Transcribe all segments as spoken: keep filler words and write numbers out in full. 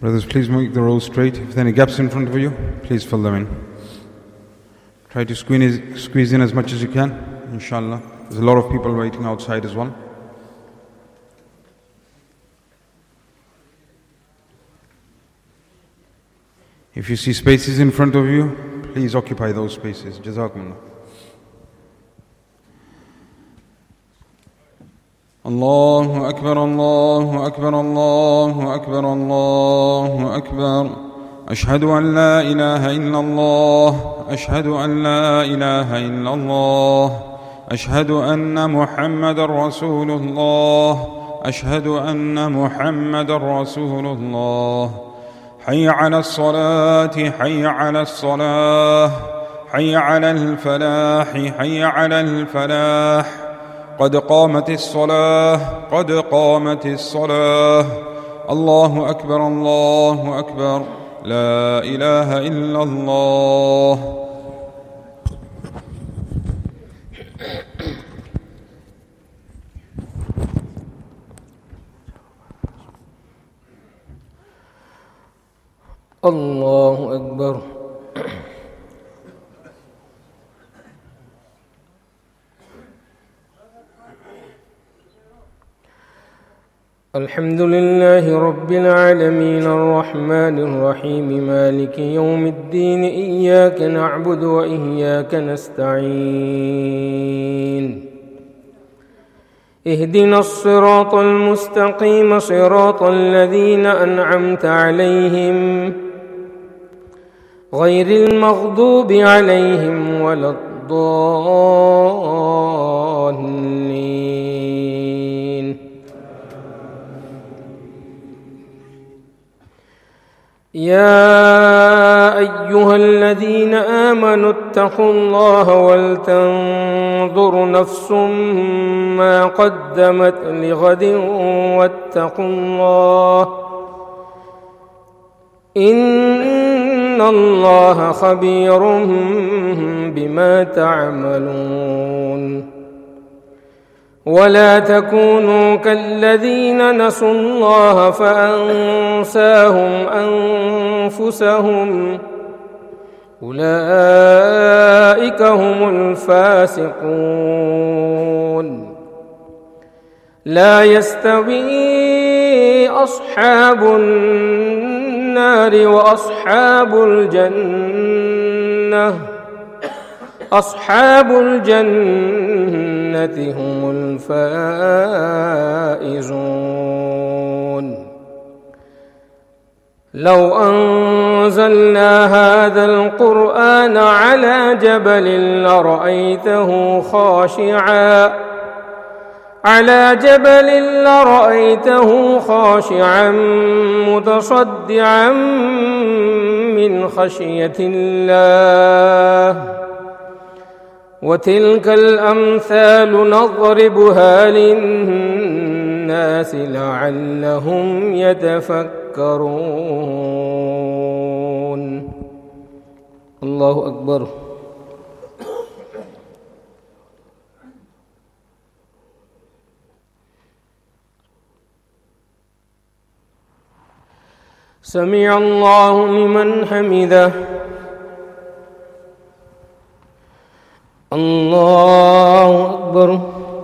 Brothers, please make the rows straight. If there are any gaps in front of you, please fill them in. Try to squeeze, squeeze in as much as you can, inshallah. There's a lot of people waiting outside as well. If you see spaces in front of you, please occupy those spaces. Jazakumullah. Allahu Akbar, Allahu Akbar, Allahu Akbar, Allahu Akbar. Ashhadu an la ilaha illallah. Ashhadu an la ilaha illallah. Ashhadu anna Muhammadan Rasulullah. Ashhadu anna Muhammadan Rasulullah. حي على الصلاة حي على الصلاة حي على الفلاح حي على الفلاح قد قامت الصلاة قد قامت الصلاة الله أكبر الله أكبر لا إله إلا الله. الله أكبر. الحمد لله رب العالمين الرحمن الرحيم مالك يوم الدين إياك نعبد وإياك نستعين اهدنا الصراط المستقيم صراط الذين أنعمت عليهم غير المغضوب عليهم ولا الضالين. يا أيها الذين آمنوا اتقوا الله ولتنظر نفس ما قدمت لغد واتقوا الله إن الله خبير بما تعملون. ولا تكونوا كالذين نسوا الله فأنساهم أنفسهم أولئك هم الفاسقون. لا يستوي أصحاب النار وأصحاب الجنة أصحاب الجنة هم الفائزون. لو أنزلنا هذا القرآن على جبل لرأيته خاشعا على جبل لرأيته خاشعا متصدعا من خشية الله. وتلك الأمثال نضربها للناس لعلهم يتفكرون. الله أكبر. سمع الله لمن حمده. الله أكبر.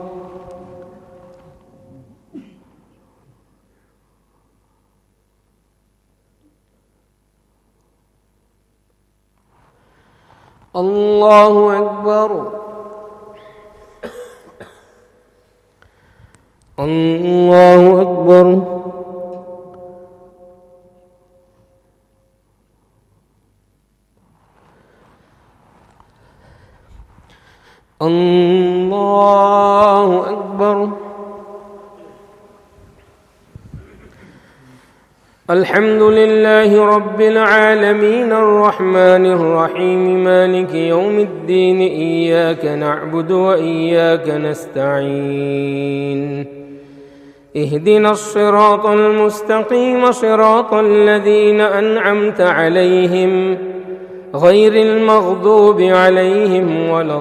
الله أكبر. الله أكبر. الله أكبر. الحمد لله رب العالمين الرحمن الرحيم مالك يوم الدين إياك نعبد وإياك نستعين اهدنا الصراط المستقيم صراط الذين أنعمت عليهم غير المغضوب عليهم ولا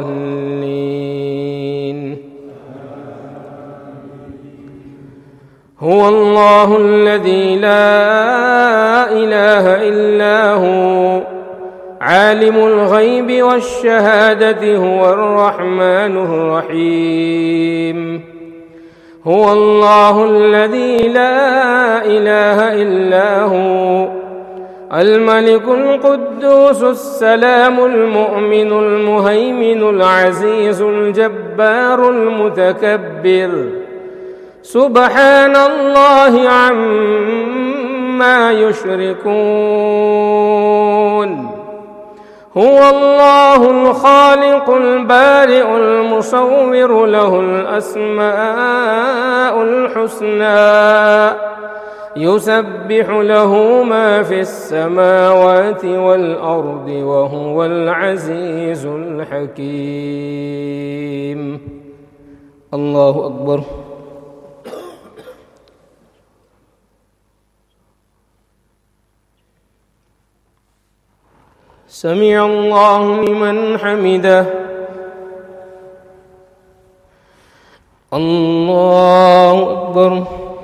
الضالين. هو الله الذي لا إله إلا هو عالم الغيب والشهادة هو الرحمن الرحيم هو الله الذي لا إله إلا هو الملك القدوس السلام المؤمن المهيمن العزيز الجبار المتكبر سبحان الله عما يشركون هو الله الخالق البارئ المصور له الأسماء الحسنى يسبح له ما في السماوات والأرض وهو العزيز الحكيم. الله أكبر. سمع الله لمن حمده. الله أكبر.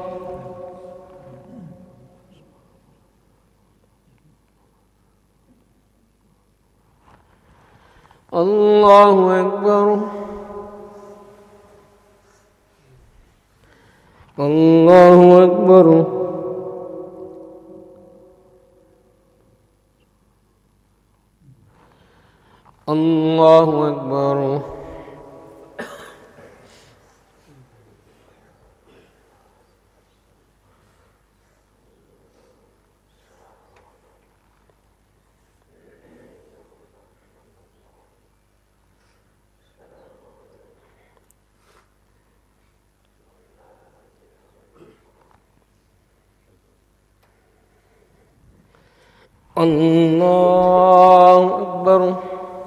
الله أكبر. الله أكبر. الله أكبر. الله أكبر.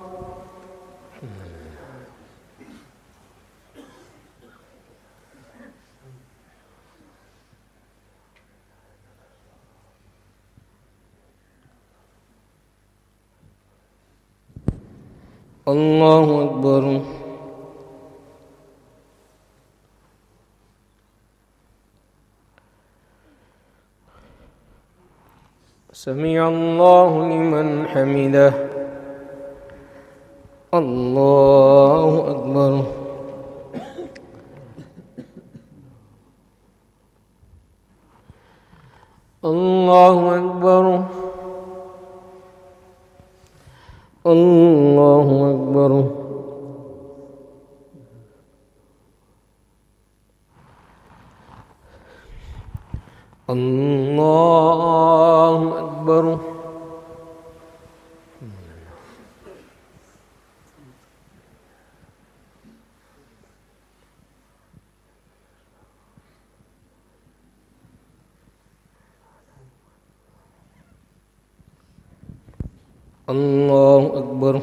الله أكبر. سمع الله لمن حمده. الله أكبر. الله أكبر. الله أكبر. الله أكبر. الله أكبر.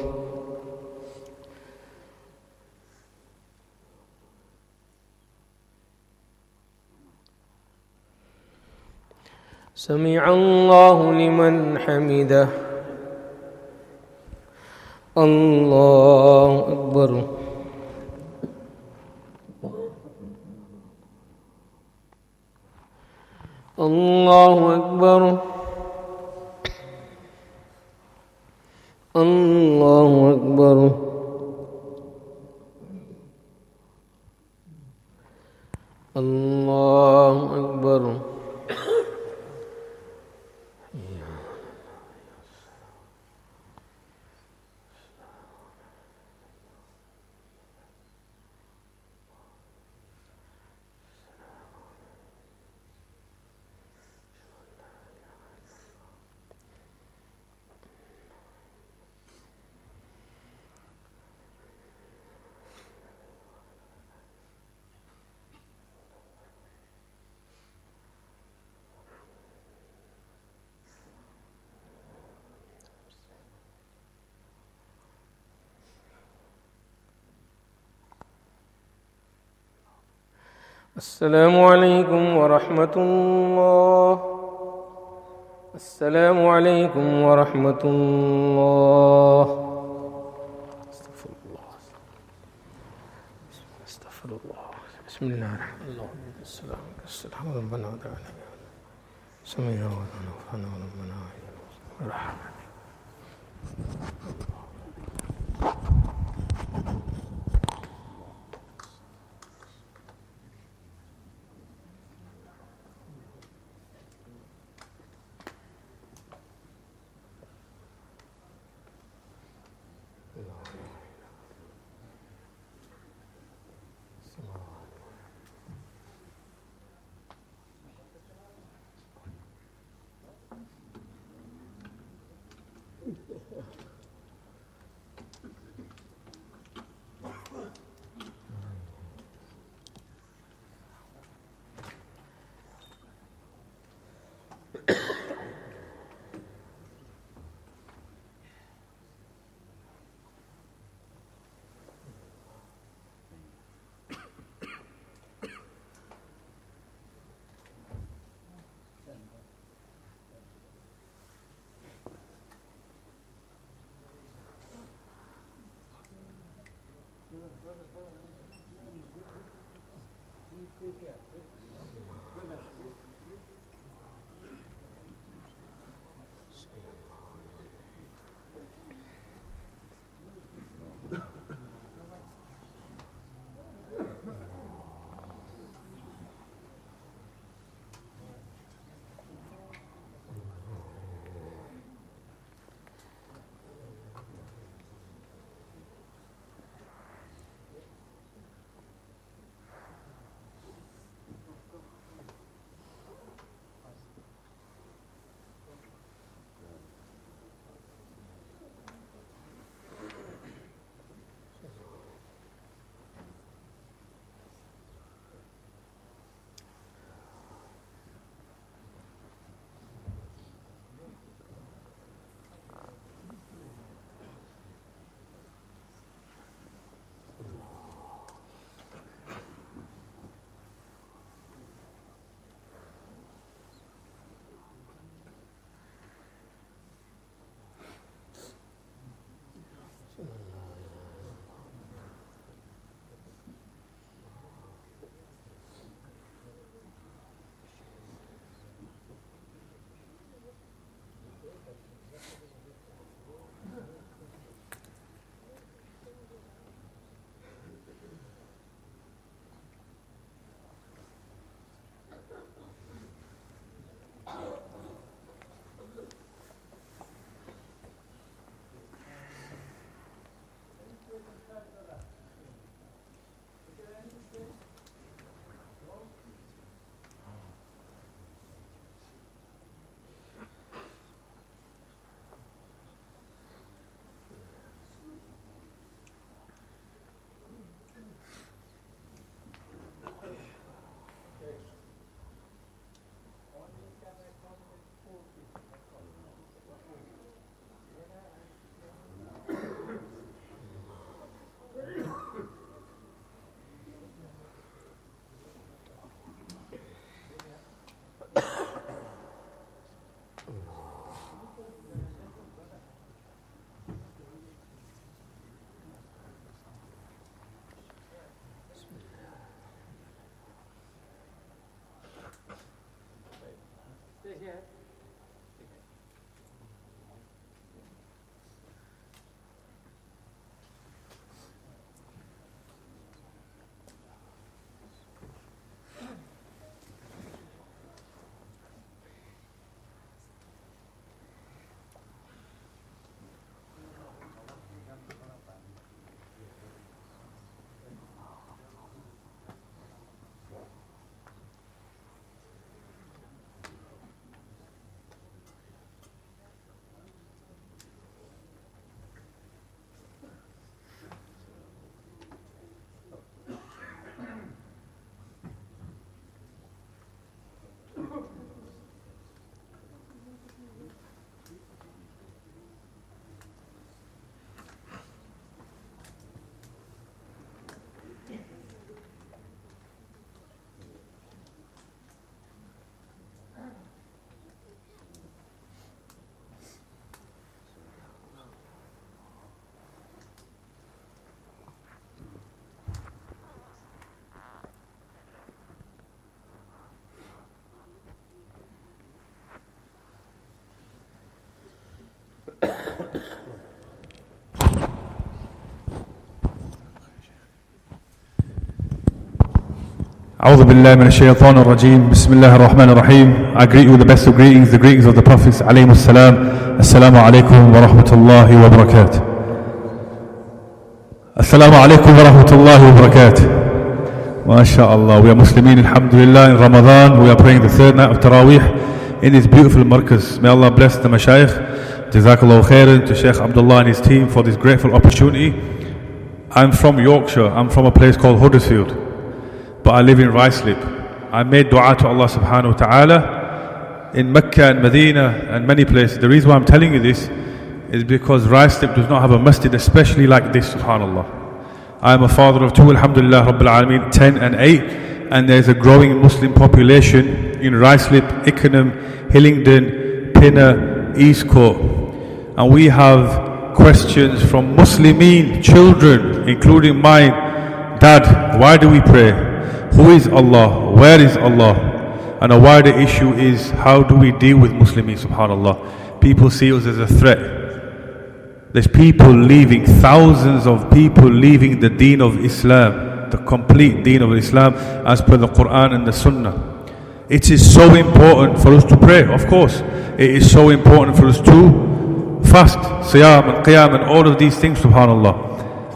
سمع الله لمن حمده. الله أكبر. الله أكبر. الله أكبر. الله أكبر. السلام عليكم ورحمة الله. السلام عليكم ورحمة الله. استغفر الله. استغفر الله. بسم الله الرحمن الرحيم. اللهم صل على السلام ربنا وتعالى سمعنا وأطعنا ربنا ورحمنا. أعوذ بالله من الشيطان الرجيم بسم الله الرحمن الرحيم. I greet you with the best of greetings, the greetings of the Prophets عليهم السلام. Assalamu alaikum wa rahmatullahi wa barakatuh. Assalamu alaikum wa rahmatullahi wa barakatuh. MashaAllah, we are Muslimin, alhamdulillah, in Ramadan. We are praying the third night of Taraweeh in this beautiful markaz. May Allah bless the Mashayikh. Jazakallahu khairan to Shaykh Abdullah and his team for this grateful opportunity. I'm from Yorkshire. I'm from a place called Huddersfield, but I live in Ruislip. I made dua to Allah subhanahu wa ta'ala in Mecca and Medina and many places. The reason why I'm telling you this is because Ruislip does not have a masjid especially like this, subhanallah. I am a father of two, alhamdulillah, Rabbil Alameen, ten and eight, and there's a growing Muslim population in Ruislip, Ickenham, Hillingdon, Pinner, Eastcourt. And we have questions from Muslimeen, children, including mine. Dad, why do we pray? Who is Allah? Where is Allah? And a wider issue is, how do we deal with Muslimin, subhanallah? People see us as a threat. There's people leaving, thousands of people leaving the deen of Islam, the complete deen of Islam as per the Quran and the Sunnah. It is so important for us to pray, of course. It is so important for us to fast, siyam and qiyam and all of these things, subhanallah.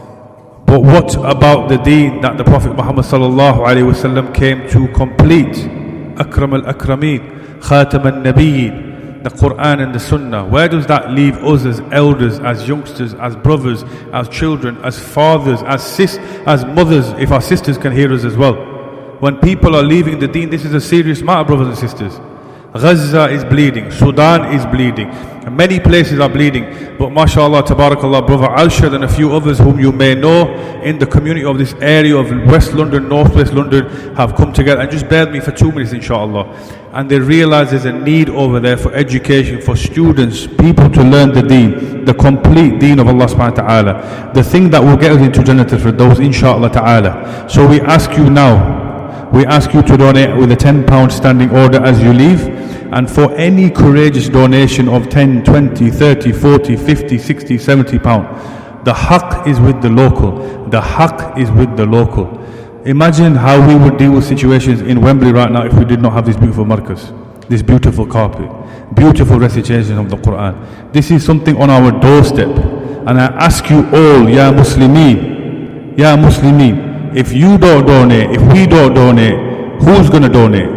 But what about the deen that the Prophet Muhammad sallallahu alaihi wasallam came to complete? Akram al-Akrameen, Khatam al-Nabiyyin, the Quran and the Sunnah. Where does that leave us as elders, as youngsters, as brothers, as children, as fathers, as sis, as mothers, if our sisters can hear us as well? When people are leaving the deen, this is a serious matter, brothers and sisters. Gaza is bleeding, Sudan is bleeding, and many places are bleeding. But mashallah, tabarakallah, brother Alshad and a few others whom you may know in the community of this area of West London, Northwest London, have come together and just bear with me for two minutes inshallah. And they realize there's a need over there for education, for students, people to learn the deen, the complete deen of Allah subhanahu wa ta'ala, the thing that will get us into Jannat al-Firdaus inshallah ta'ala. So we ask you now, we ask you to donate with a ten pound standing order as you leave. And for any courageous donation of ten, twenty, thirty, forty, fifty, sixty, seventy pounds, the haqq is with the local. The haqq is with the local. Imagine how we would deal with situations in Wembley right now if we did not have this beautiful markaz, this beautiful carpet, beautiful recitation of the Quran. This is something on our doorstep. And I ask you all, Ya Muslimeen, Ya Muslimeen, if you don't donate, if we don't donate, who's going to donate?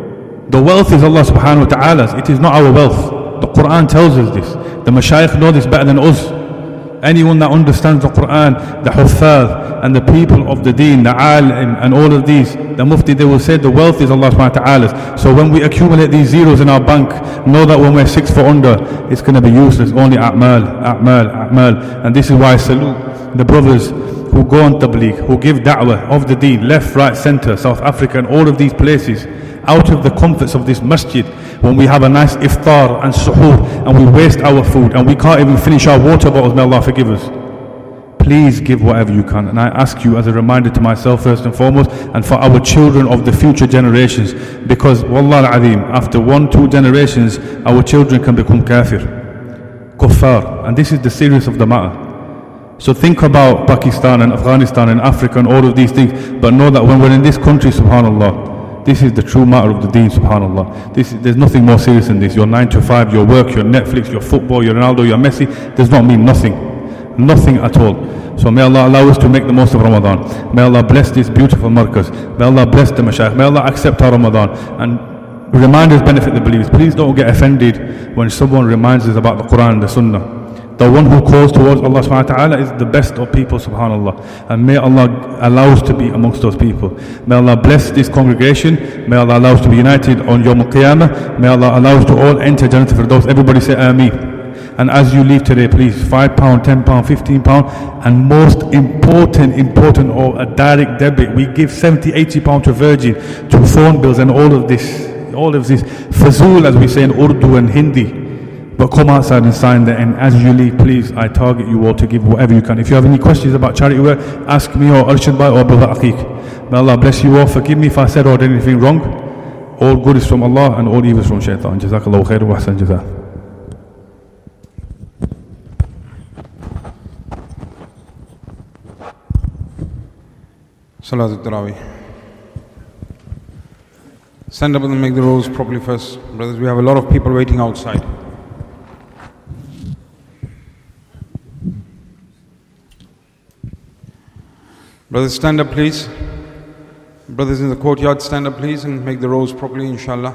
The wealth is Allah subhanahu wa ta'ala's. It is not our wealth. The Quran tells us this. The Mashayikh know this better than us. Anyone that understands the Quran, the Huffaz and the people of the deen, the alim and all of these, the mufti, they will say the wealth is Allah subhanahu wa ta'ala's. So when we accumulate these zeros in our bank, know that when we're six foot under, it's going to be useless. Only a'mal, a'mal, a'mal. And this is why I salute the brothers who go on tabligh, who give da'wah of the deen, left, right, center, South Africa and all of these places, out of the comforts of this masjid, when we have a nice iftar and suhoor and we waste our food and we can't even finish our water bottles, may Allah forgive us. Please give whatever you can. And I ask you as a reminder to myself first and foremost, and for our children of the future generations, because wallah al-azim, after one, two generations, our children can become kafir, kuffar, and this is the serious of the matter. So think about Pakistan and Afghanistan and Africa and all of these things, but know that when we're in this country, subhanallah, this is the true matter of the deen, subhanallah. This is, there's nothing more serious than this. Your nine to five, your work, your Netflix, your football, your Ronaldo, your Messi, does not mean nothing. Nothing at all. So may Allah allow us to make the most of Ramadan. May Allah bless this beautiful markaz. May Allah bless the mashayikh. May Allah accept our Ramadan. And reminders benefit the believers. Please don't get offended when someone reminds us about the Quran and the Sunnah. The one who calls towards Allah subhanahu wa ta'ala is the best of people, subhanallah. And may Allah allow us to be amongst those people. May Allah bless this congregation. May Allah allow us to be united on Yawm al-Qiyamah. May Allah allow us to all enter Jannat al-Firdaus. Everybody say Ameen. And as you leave today, please, five pounds, ten pounds, fifteen pounds, and most important, important, or a direct debit. We give seventy, eighty pounds to Virgin, to phone bills and all of this, all of this fazul, as we say in Urdu and Hindi. But come outside and sign there, and as you leave, please, I target you all to give whatever you can. If you have any questions about charity work, ask me or Arshad Bhai or Brother Aqiq. May Allah bless you all. Forgive me if I said or did anything wrong. All good is from Allah and all evil is from shaitan. Jazakallahu khair wa ahsan jazaa. Salat al-Tarawih. stand up and make the rows properly first. Brothers, we have a lot of people waiting outside. Brothers, stand up please. Brothers in the courtyard, stand up please and make the rows properly, inshallah.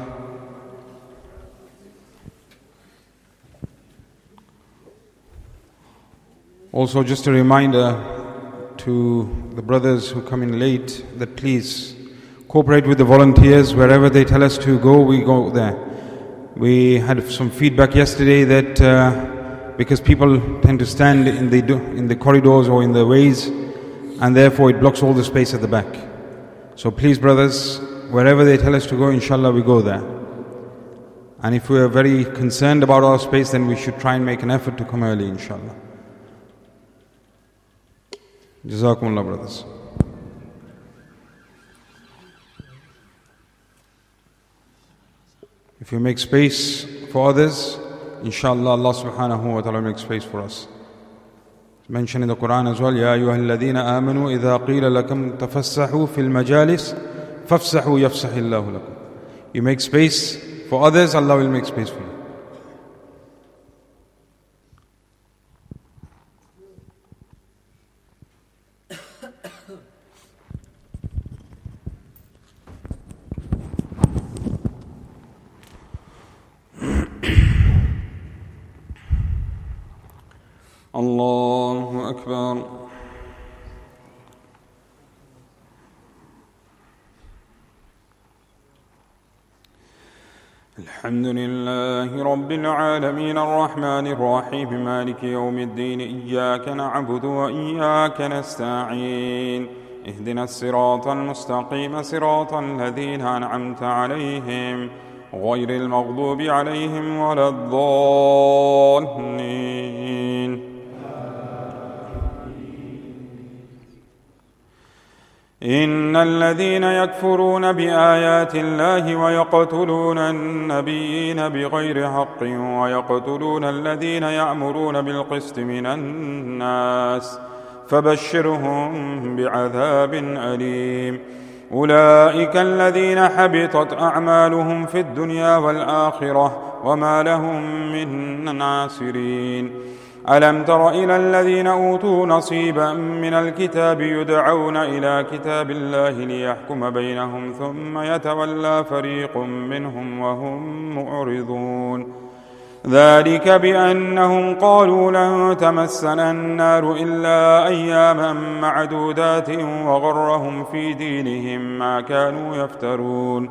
Also, just a reminder to the brothers who come in late that please cooperate with the volunteers. Wherever they tell us to go, we go there. We had some feedback yesterday that uh, because people tend to stand in the in the corridors or in the ways, and therefore it blocks all the space at the back. So please, brothers, wherever they tell us to go, inshallah, we go there. And if we are very concerned about our space, then we should try and make an effort to come early, inshallah. Jazakumullah, brothers. If you make space for others, inshallah, Allah subhanahu wa ta'ala will make space for us. It's mentioned in the Quran as well, يَا أَيُّهَا الَّذِينَ آمَنُوا إِذَا قِيلَ لَكُمْ تَفَسَّحُوا فِي الْمَجَالِسِ فَافْسَحُوا يَفْسَحِ اللَّهُ لَكُمْ. You make space for others, Allah will make space for you. Allahu Akbar. الحمد لله رب العالمين الرحمن الرحيم مالك يوم الدين إياك نعبد وإياك نستعين اهدنا الصراط المستقيم صراط الذين أنعمت عليهم غير المغضوب عليهم ولا الضالين. إن الذين يكفرون بآيات الله ويقتلون النبيين بغير حق ويقتلون الذين يأمرون بالقسط من الناس فبشرهم بعذاب أليم. أولئك الذين حبطت أعمالهم في الدنيا والآخرة وما لهم من ناصرين. ألم تر إلى الذين أوتوا نصيبا من الكتاب يدعون إلى كتاب الله ليحكم بينهم ثم يتولى فريق منهم وهم معرضون. ذلك بأنهم قالوا لن تمسنا النار إلا أياما معدودات وغرهم في دينهم ما كانوا يفترون.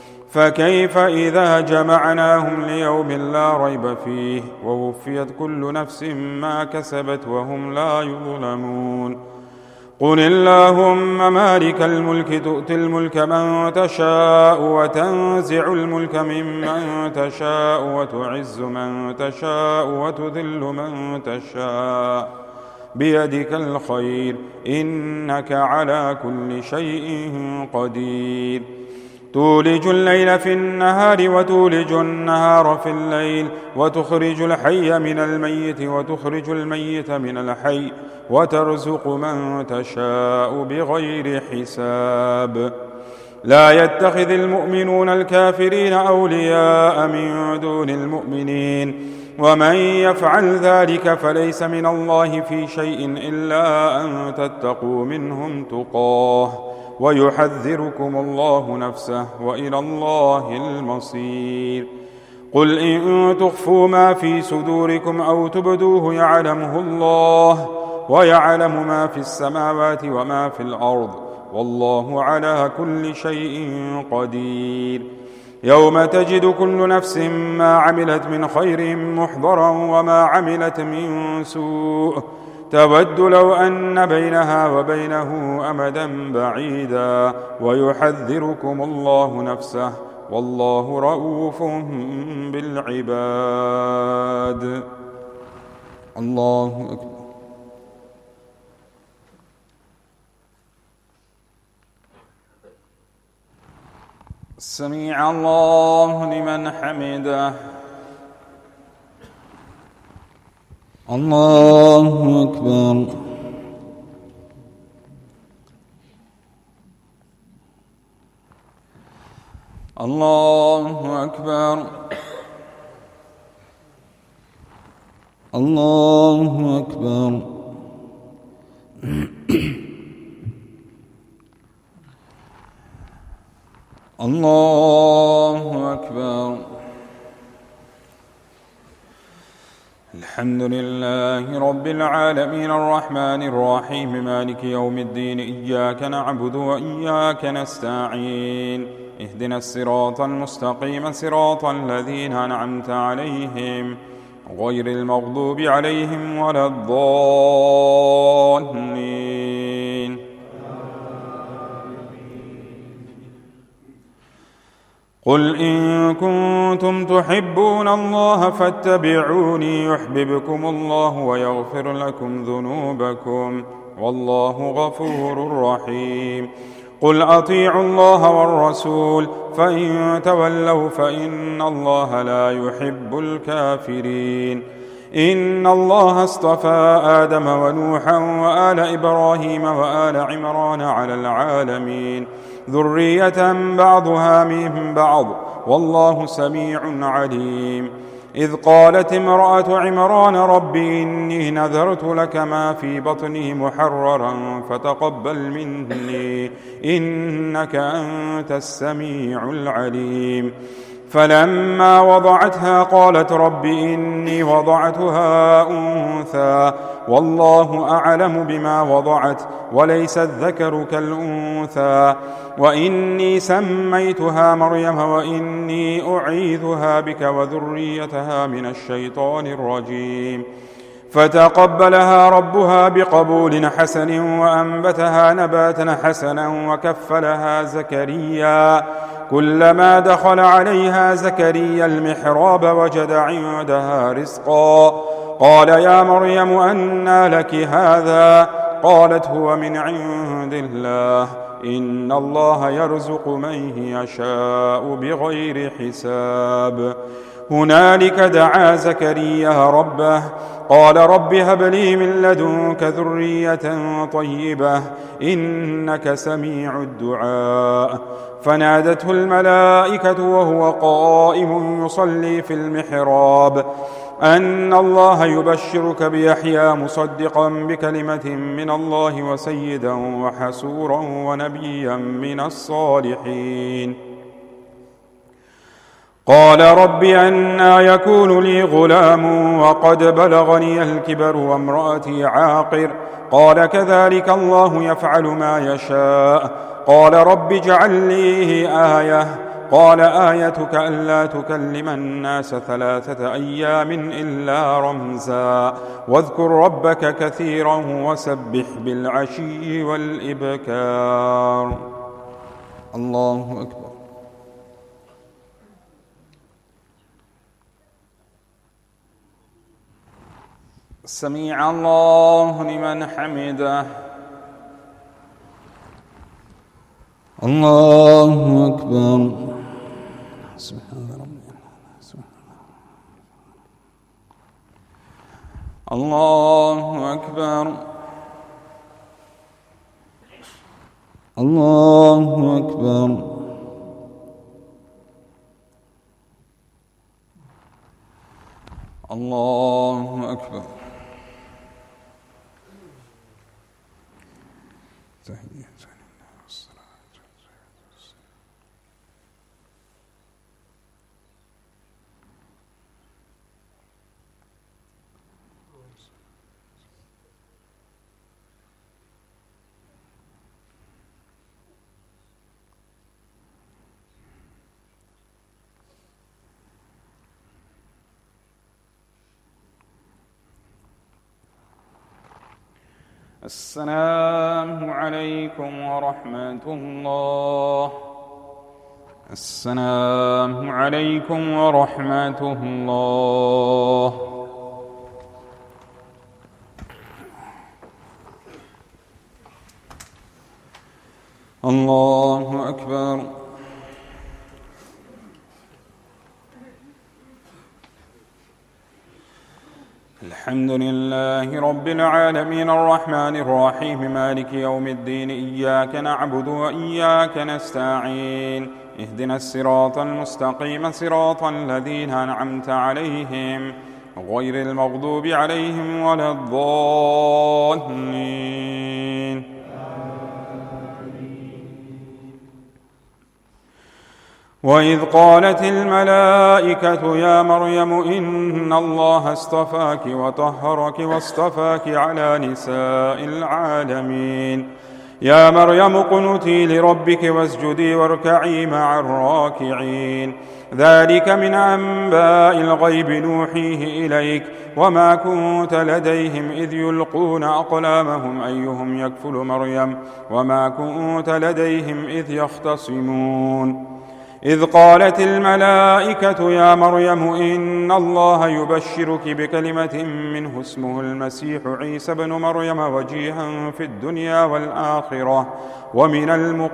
فكيف إذا جمعناهم ليوم لا ريب فيه ووفيت كل نفس ما كسبت وهم لا يظلمون. قل اللهم مالك الملك تؤتي الملك من تشاء وتنزع الملك ممن تشاء وتعز من تشاء وتذل من تشاء بيدك الخير إنك على كل شيء قدير. تولج الليل في النهار وتولج النهار في الليل وتخرج الحي من الميت وتخرج الميت من الحي وترزق من تشاء بغير حساب. لا يتخذ المؤمنون الكافرين أولياء من دون المؤمنين ومن يفعل ذلك فليس من الله في شيء إلا أن تتقوا منهم تقاه ويحذركم الله نفسه وإلى الله المصير. قل إن تخفوا ما في صدوركم أو تبدوه يعلمه الله ويعلم ما في السماوات وما في الأرض والله على كل شيء قدير. يوم تجد كل نفس ما عملت من خير محضرا وما عملت من سوء تود لو أن بينها وبينه أمدا بعيدا ويحذركم الله نفسه والله رؤوف بالعباد. الله أكبر. سمع الله لمن حمده. الله أكبر. الله الله أكبر الله أكبر الله أكبر. الحمد لله رب العالمين الرحمن الرحيم مالك يوم الدين إياك نعبد وإياك نستعين اهدنا الصراط المستقيم صراط الذين أنعمت عليهم غير المغضوب عليهم ولا الضالين. قل إن كنتم تحبون الله فاتبعوني يحببكم الله ويغفر لكم ذنوبكم والله غفور رحيم. قل أطيعوا الله والرسول فإن تولوا فإن الله لا يحب الكافرين. إن الله اصطفى آدم ونوحا وآل إبراهيم وآل عمران على العالمين ذرية بعضها من بعض والله سميع عليم. إذ قالت امرأة عمران رب إني نذرت لك ما في بطني محررا فتقبل مني إنك أنت السميع العليم. فلما وضعتها قالت رب إني وضعتها أنثى والله أعلم بما وضعت وليس الذكر كالأنثى وإني سميتها مريم وإني أعيذها بك وذريتها من الشيطان الرجيم. فتقبلها ربها بقبول حسن وأنبتها نباتا حسنا وكفلها زكريا. كلما دخل عليها زكريا المحراب وجد عندها رزقا قال يا مريم أنى لك هذا قالت هو من عند الله إن الله يرزق من يشاء بغير حساب. هنالك دعا زكريا ربه قال رب هب لي من لدنك ذرية طيبة إنك سميع الدعاء. فنادته الملائكة وهو قائم يصلي في المحراب أن الله يبشرك بيحيى مصدقا بكلمة من الله وسيدا وحسورا ونبيا من الصالحين. قال رب أنى يكون لي غلام وقد بلغني الكبر وامرأتي عاقر قال كذلك الله يفعل ما يشاء. قال رب اجعل لي آية قال آيتك ألا تكلم الناس ثلاثة أيام إلا رمزا واذكر ربك كثيرا وسبح بالعشي والإبكار. الله أكبر. سميع الله لمن حمده. الله أكبر. سبحان ربي. الله أكبر. الله أكبر. الله أكبر. السلام عليكم ورحمة الله. السلام عليكم ورحمة الله. الله أكبر. الحمد لله رب العالمين الرحمن الرحيم مالك يوم الدين إياك نعبد وإياك نستعين اهدنا الصراط المستقيم صراط الذين أنعمت عليهم غير المغضوب عليهم ولا الضالين. وإذ قالت الملائكة يا مريم إن الله اصطفاك وطهرك واصطفاك على نساء العالمين يا مريم اقنتي لربك واسجدي واركعي مع الراكعين ذلك من أنباء الغيب نوحيه إليك وما كنت لديهم إذ يلقون أقلامهم أيهم يكفل مريم وما كنت لديهم إذ يختصمون إذ قالت الملائكة يا مريم إن الله يبشرك بكلمة منه اسمه المسيح عيسى بن مريم وجيها في الدنيا والآخرة ومن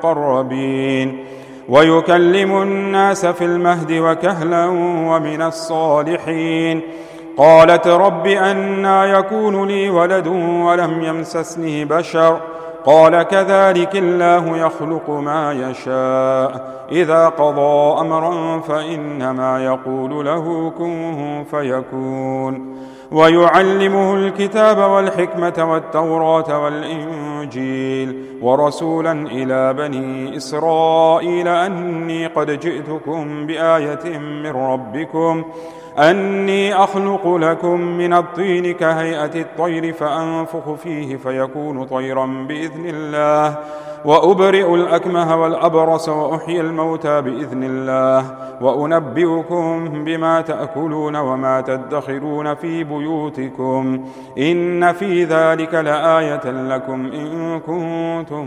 المقربين ويكلم الناس في المهد وكهلا ومن الصالحين قالت رب أنى يكون لي ولد ولم يمسسني بشر قال كذلك الله يخلق ما يشاء إذا قضى أمرا فإنما يقول له كن فيكون ويعلمه الكتاب والحكمة والتوراة والإنجيل ورسولا إلى بني إسرائيل أني قد جئتكم بآية من ربكم أني أخلق لكم من الطين كهيئة الطير فأنفخ فيه فيكون طيرا بإذن الله وأبرئ الأكمه والأبرص وأحيي الموتى بإذن الله وأنبئكم بما تأكلون وما تدخرون في بيوتكم إن في ذلك لآية لكم إن كنتم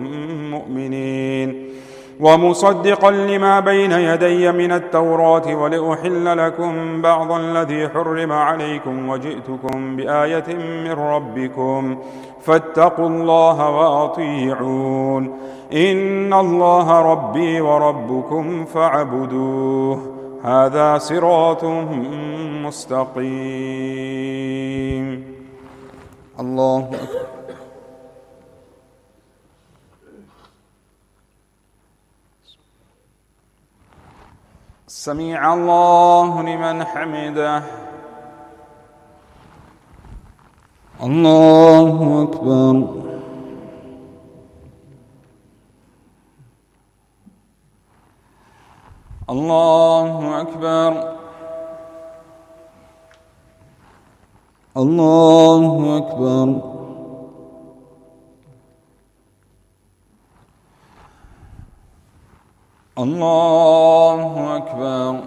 مؤمنين ومصدقا لما بين يدي من التوراة ولأحل لكم بعض الذي حرم عليكم وجئتكم بآية من ربكم فاتقوا الله وأطيعون إن الله ربي وربكم فاعبدوه هذا صراط مستقيم. الله أكبر. سمع الله لمن حمده. الله أكبر. الله أكبر. الله أكبر. الله أكبر.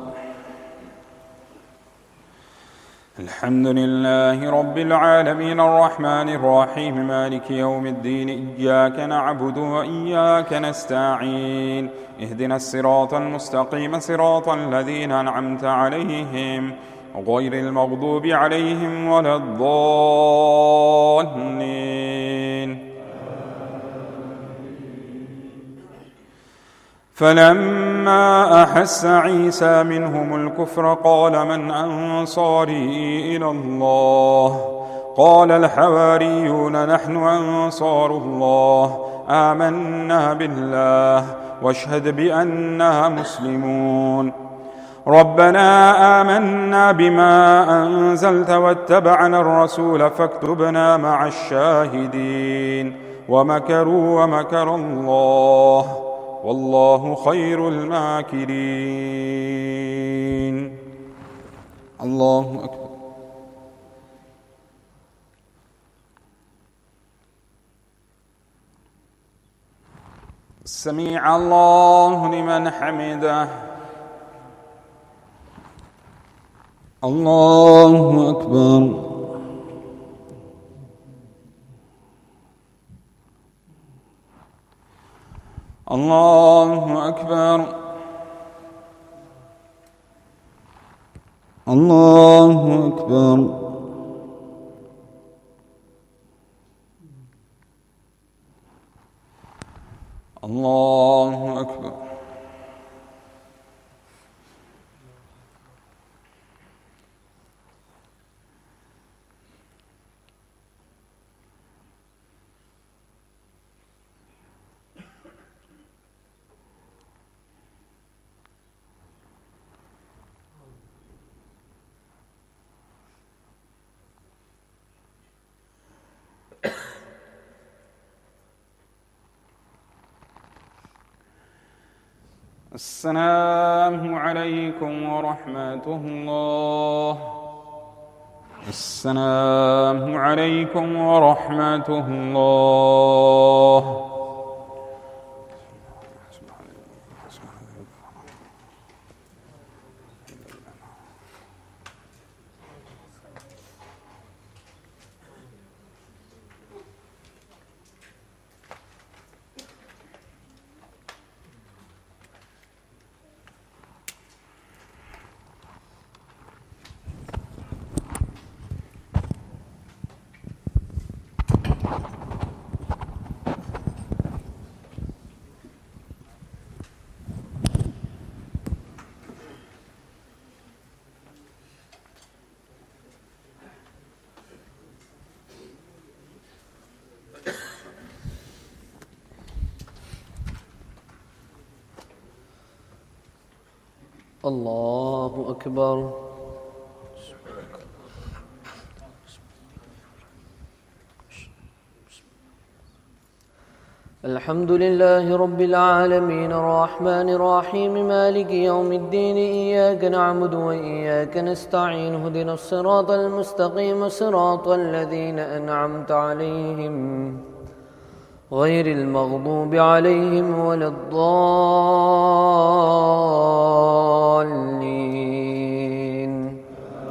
الحمد لله رب العالمين الرحمن الرحيم مالك يوم الدين إياك نعبد وإياك نستعين اهدنا الصراط المستقيم صراط الذين أنعمت عليهم غير المغضوب عليهم ولا الضالين. فلما أحس عيسى منهم الكفر قال من أنصاري إلى الله قال الحواريون نحن أنصار الله آمنا بالله واشهد بأننا مسلمون ربنا آمنا بما أنزلت واتبعنا الرسول فاكتبنا مع الشاهدين ومكروا ومكر الله والله خير الماكرين. الله أكبر. سمع الله لمن حمده. الله أكبر. الله أكبر. الله أكبر. الله أكبر. السلام عليكم ورحمة الله. السلام عليكم ورحمة الله. الله أكبر. الحمد لله رب العالمين الرحمن الرحيم مالك يوم الدين إياك نعبد وإياك نستعين اهدنا الصراط المستقيم صراط الذين أنعمت عليهم غير المغضوب عليهم ولا الضالين.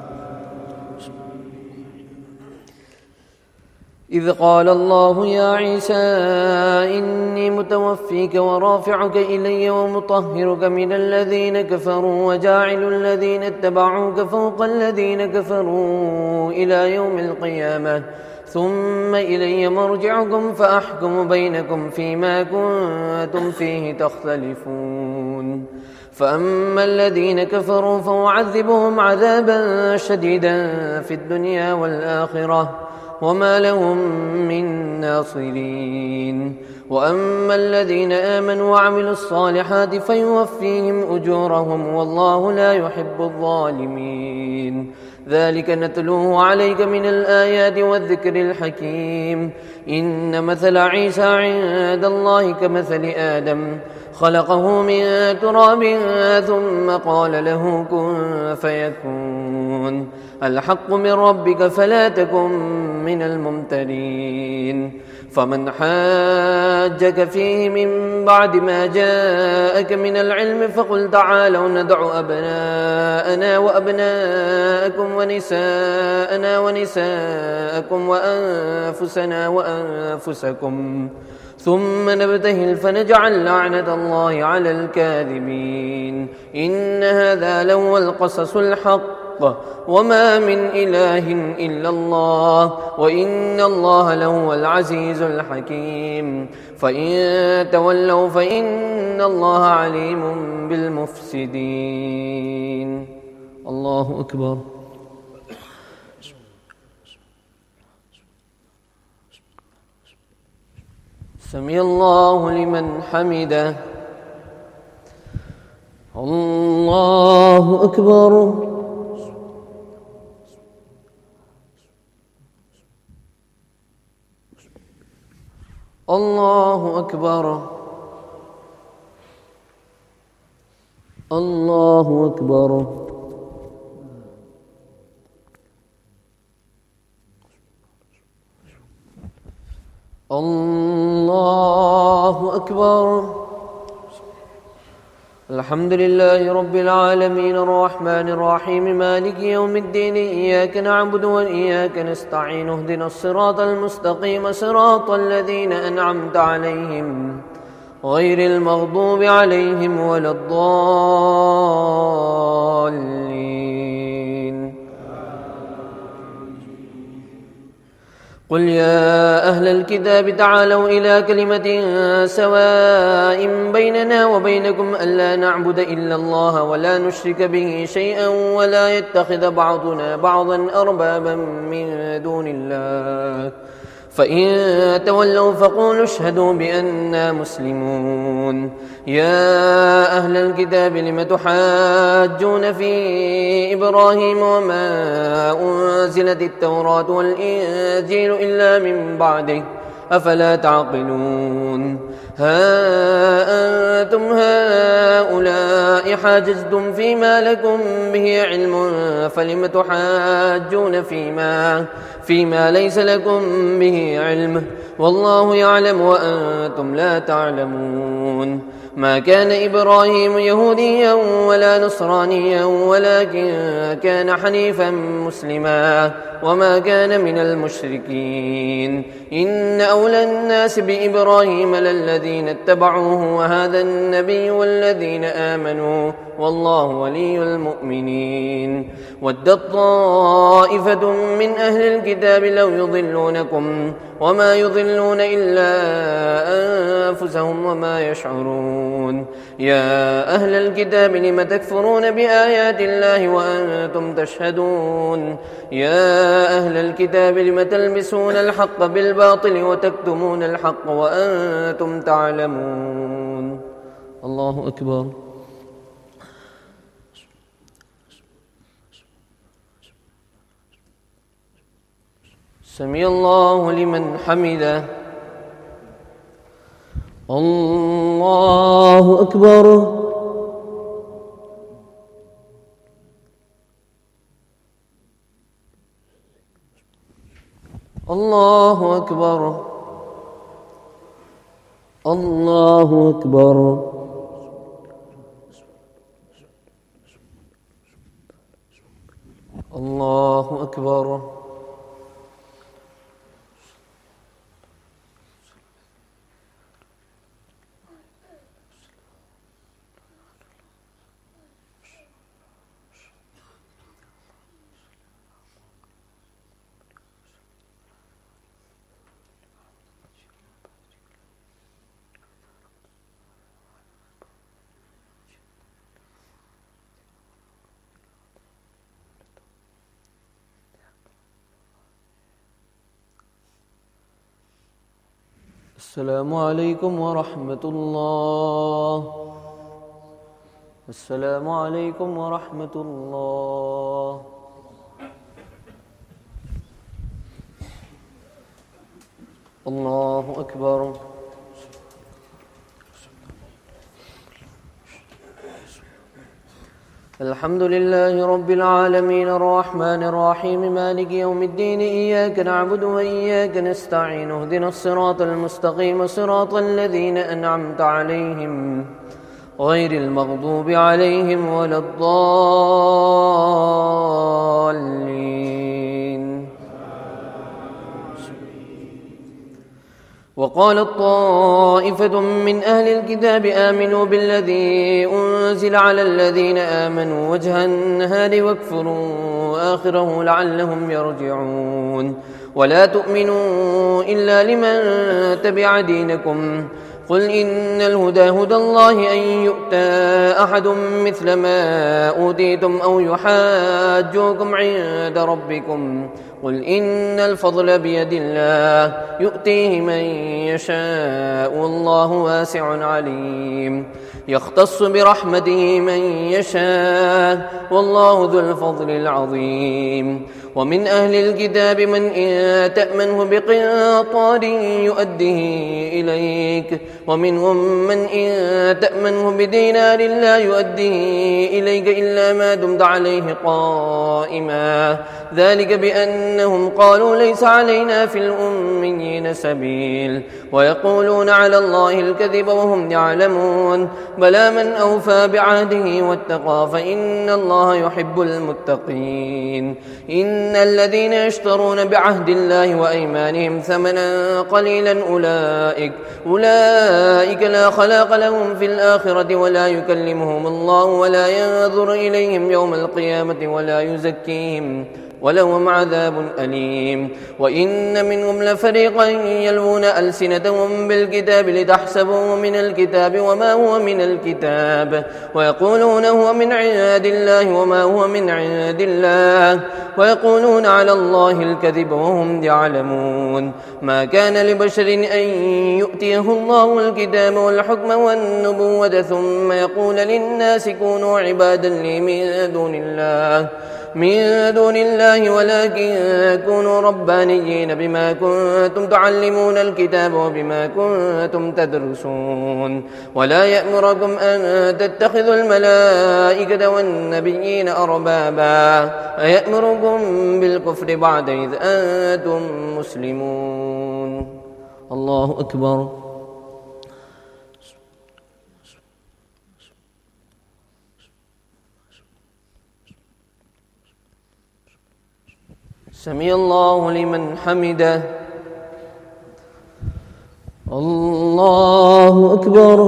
إذ قال الله يا عيسى إني متوفيك ورافعك إلي ومطهرك من الذين كفروا وجاعل الذين اتبعوك فوق الذين كفروا إلى يوم القيامة ثم إلي مرجعكم فأحكم بينكم فيما كنتم فيه تختلفون. فأما الذين كفروا فأعذبهم عذابا شديدا في الدنيا والآخرة وما لهم من ناصرين. وأما الذين آمنوا وعملوا الصالحات فيوفيهم أجورهم والله لا يحب الظالمين. ذلك نتلوه عليك من الآيات والذكر الحكيم. إن مثل عيسى عند الله كمثل آدم خلقه من تراب ثم قال له كن فيكون. الحق من ربك فلا تكن من الممترين. فمن حاجك فيه من بعد ما جاءك من العلم فقل تعالوا ندع أبناءنا وأبناءكم ونساءنا ونساءكم وأنفسنا وأنفسكم ثم نبتهل فنجعل لعنة الله على الكاذبين. إن هذا لهو القصص الحق وما من إله إلا الله وإن الله لهو العزيز الحكيم. فإن تولوا فإن الله عليم بالمفسدين. الله أكبر. سمع الله لمن حمده. الله أكبر. الله أكبر. الله أكبر. الله أكبر. الحمد لله رب العالمين الرحمن الرحيم مالك يوم الدين إياك نعبد وإياك نستعين اهدنا الصراط المستقيم صراط الذين أنعمت عليهم غير المغضوب عليهم ولا الضالين. قل يا أهل الكتاب تعالوا إلى كلمة سواء بيننا وبينكم ألا نعبد إلا الله ولا نشرك به شيئا ولا يتخذ بعضنا بعضا أربابا من دون الله. فإن تولوا فقولوا اشهدوا بأننا مسلمون. يا أهل الكتاب لم تحاجون في إبراهيم وما أنزلت التوراة والإنجيل إلا من بعده أفلا تعقلون ها أنتم هؤلاء حاجزتم فيما لكم به علم فلم تحاجون فيما فيما ليس لكم به علم والله يعلم وأنتم لا تعلمون ما كان إبراهيم يهوديا ولا نصرانيا ولكن كان حنيفا مسلما وما كان من المشركين إن أولى الناس بإبراهيم للذين اتبعوه وهذا النبي والذين آمنوا والله ولي المؤمنين ودت طائفة من أهل الكتاب لو يضلونكم وما يضلون إلا أنفسهم وما يشعرون يا أهل الكتاب لم تكفرون بآيات الله وأنتم تشهدون يا أهل الكتاب لم تلبسون الحق بالباطل وتكتمون الحق وأنتم تعلمون الله أكبر سمع الله لمن حمده الله أكبر الله أكبر الله أكبر الله أكبر السلام عليكم ورحمة الله السلام عليكم ورحمة الله الله أكبر الحمد لله رب العالمين الرحمن الرحيم مالك يوم الدين إياك نعبد وإياك نستعين اهدنا الصراط المستقيم صراط الذين أنعمت عليهم غير المغضوب عليهم ولا الضالين وقالت طائفة من أهل الكتاب آمنوا بالذي أنزل على الذين آمنوا وجه النهار واكفروا آخره لعلهم يرجعون ولا تؤمنوا إلا لمن تبع دينكم قل إن الهدى هدى الله أن يؤتى أحد مثل ما أوتيتم أو يحاجوكم عند ربكم قل إن الفضل بيد الله يؤتيه من يشاء والله واسع عليم يختص برحمته من يشاء والله ذو الفضل العظيم ومن أهل الكتاب من إن تأمنه بقنطار يؤده إليك ومنهم من إن تأمنه بدينار لا يؤده إليك إلا ما دمت عليه قائما ذلك بأنهم قالوا ليس علينا في الأميين سبيل ويقولون على الله الكذب وهم يعلمون بلى من أوفى بعهده واتقى فإن الله يحب المتقين إن الذين يشترون بعهد الله وأيمانهم ثمنا قليلا أولئك أولئك لا خلاق لهم في الآخرة ولا يكلمهم الله ولا ينظر إليهم يوم القيامة ولا يزكيهم ولهم عذاب أليم وإن منهم لفريقا يلوون ألسنتهم بالكتاب لتحسبوه من الكتاب وما هو من الكتاب ويقولون هو من عند الله وما هو من عند الله ويقولون على الله الكذب وهم يعلمون ما كان لبشر أن يؤتيه الله الكتاب والحكم والنبوة ثم يقول للناس كونوا عبادا لي من دون الله من دون الله ولكن كونوا ربانيين بما كنتم تعلمون الكتاب وبما كنتم تدرسون ولا يأمركم أن تتخذوا الملائكة والنبيين أربابا أيأمركم بالكفر بعد إذ أنتم مسلمون. الله أكبر. سمع الله لمن حمده. الله أكبر.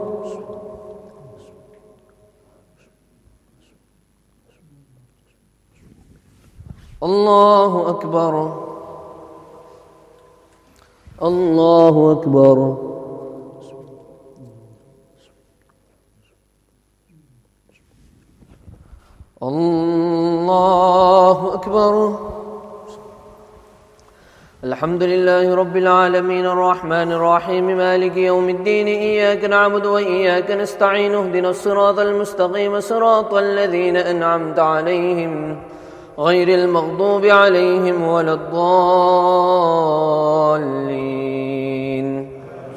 الله أكبر. الله أكبر. الله أكبر. الحمد لله رب العالمين الرحمن الرحيم مالك يوم الدين إياك نعبد وإياك نستعين اهدنا الصراط المستقيم صراط الذين أنعمت عليهم غير المغضوب عليهم ولا الضالين.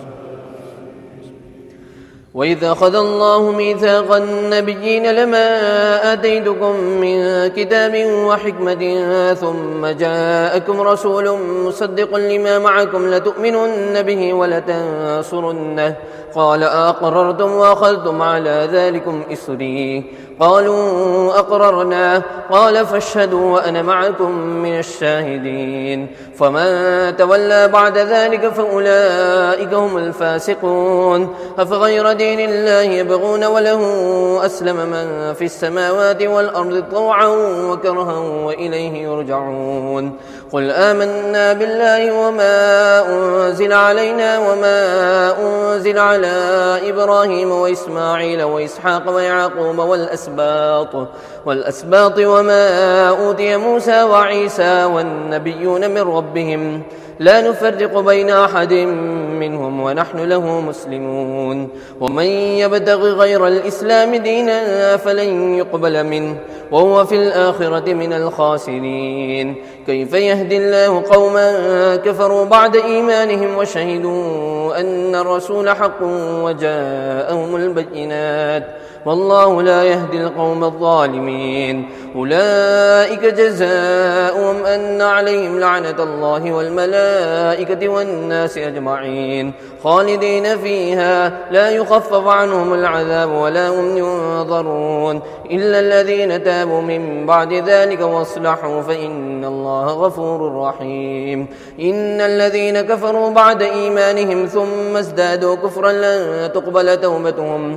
وإذ أخذ الله ميثاق النبيين لما آتيتكم من كتاب وحكمة ثم جاءكم رسول مصدق لما معكم لتؤمنن به ولتنصرنه قال أقررتم وأخذتم على ذلكم إصري قالوا أقررنا قال فاشهدوا وأنا معكم من الشاهدين فمن تولى بعد ذلك فأولئك هم الفاسقون. أفغير دين الله يبغون وله أسلم من في السماوات والأرض طوعا وكرها وإليه يرجعون. قل آمنا بالله وما أنزل علينا وما أنزل على إبراهيم وإسماعيل وإسحاق ويعقوب والأسباط والأسباط وما أوتي موسى وعيسى والنبيون من ربهم لا نفرق بين أحد منهم ونحن له مسلمون. ومن يبتغ غير الإسلام دينا فلن يقبل منه وهو في الآخرة من الخاسرين. كيف يهدي الله قوما كفروا بعد إيمانهم وشهدوا أن الرسول حق وجاءهم البينات والله لا يهدي القوم الظالمين. أولئك جزاؤهم أن عليهم لعنة الله والملائكة والناس أجمعين خالدين فيها لا يخفف عنهم العذاب ولا هم ينظرون إلا الذين تابوا من بعد ذلك واصلحوا فإن الله غفور رحيم. إن الذين كفروا بعد إيمانهم ثم ازدادوا كفرا لن تقبل توبتهم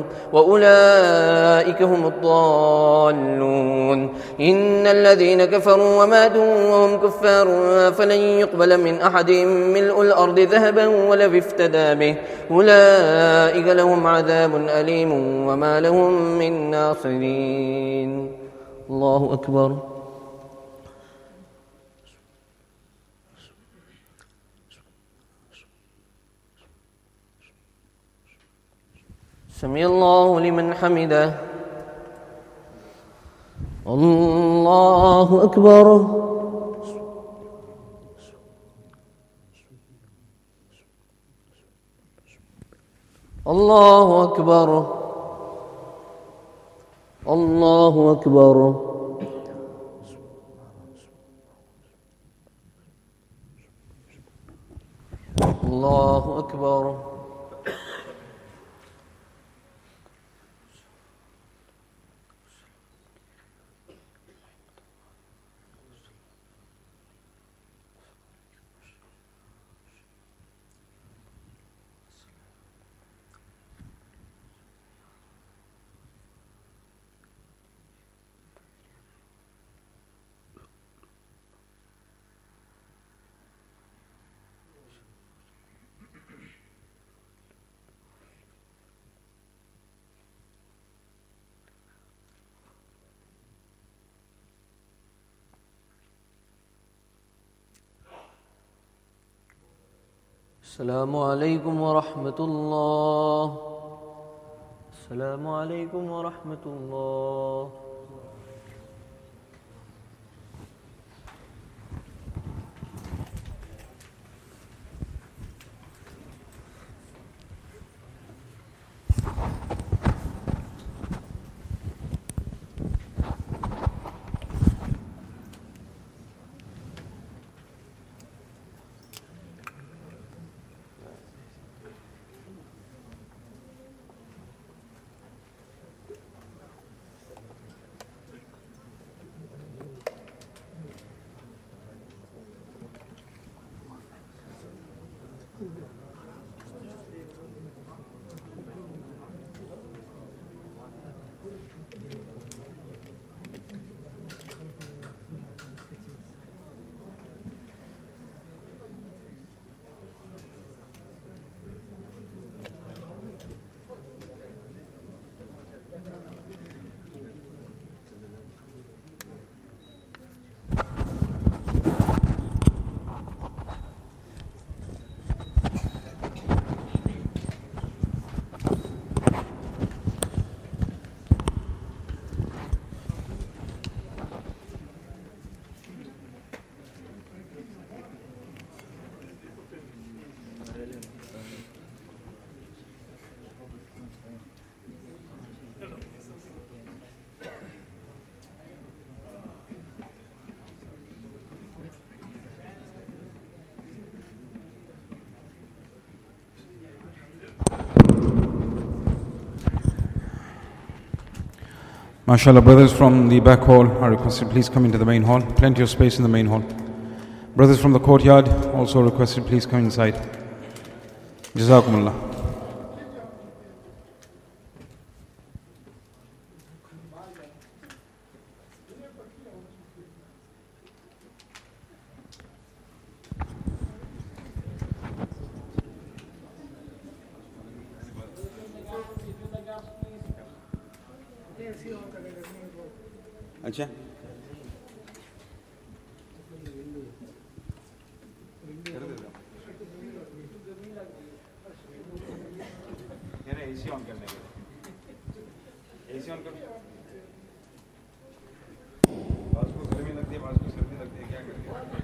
وأولئك هم الضالون. إن الذين كفروا وماتوا وهم كفار فلن يقبل من أحد ملء الأرض ذهبا ولو افتدى به أولئك لهم عذاب أليم وما لهم من ناصرين. الله أكبر. سمع الله لمن حمده. الله أكبر. الله أكبر. الله أكبر. الله أكبر. السلام عليكم ورحمة الله. السلام عليكم ورحمة الله. MashaAllah, brothers from the back hall are requested, please come into the main hall. Plenty of space in the main hall. Brothers from the courtyard also requested, please come inside. Jazakumullah. अच्छा AC on करने के AC on कर बाज को गर्मी लगती है बाज को सर्दी लगती है क्या करें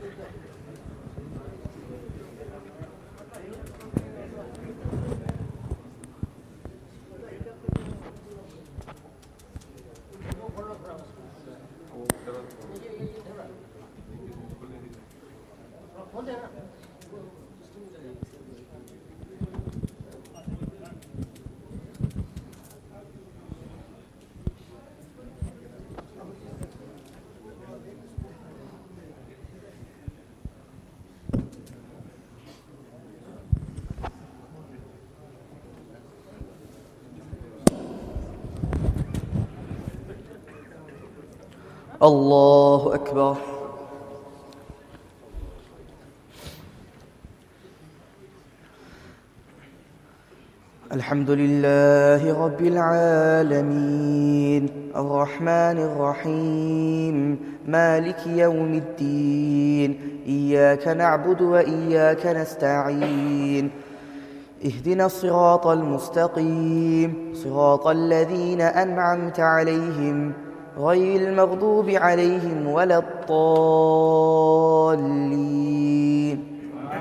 الله أكبر. الحمد لله رب العالمين الرحمن الرحيم مالك يوم الدين إياك نعبد وإياك نستعين اهدنا الصراط المستقيم صراط الذين أنعمت عليهم غير المغضوب عليهم ولا الضالين.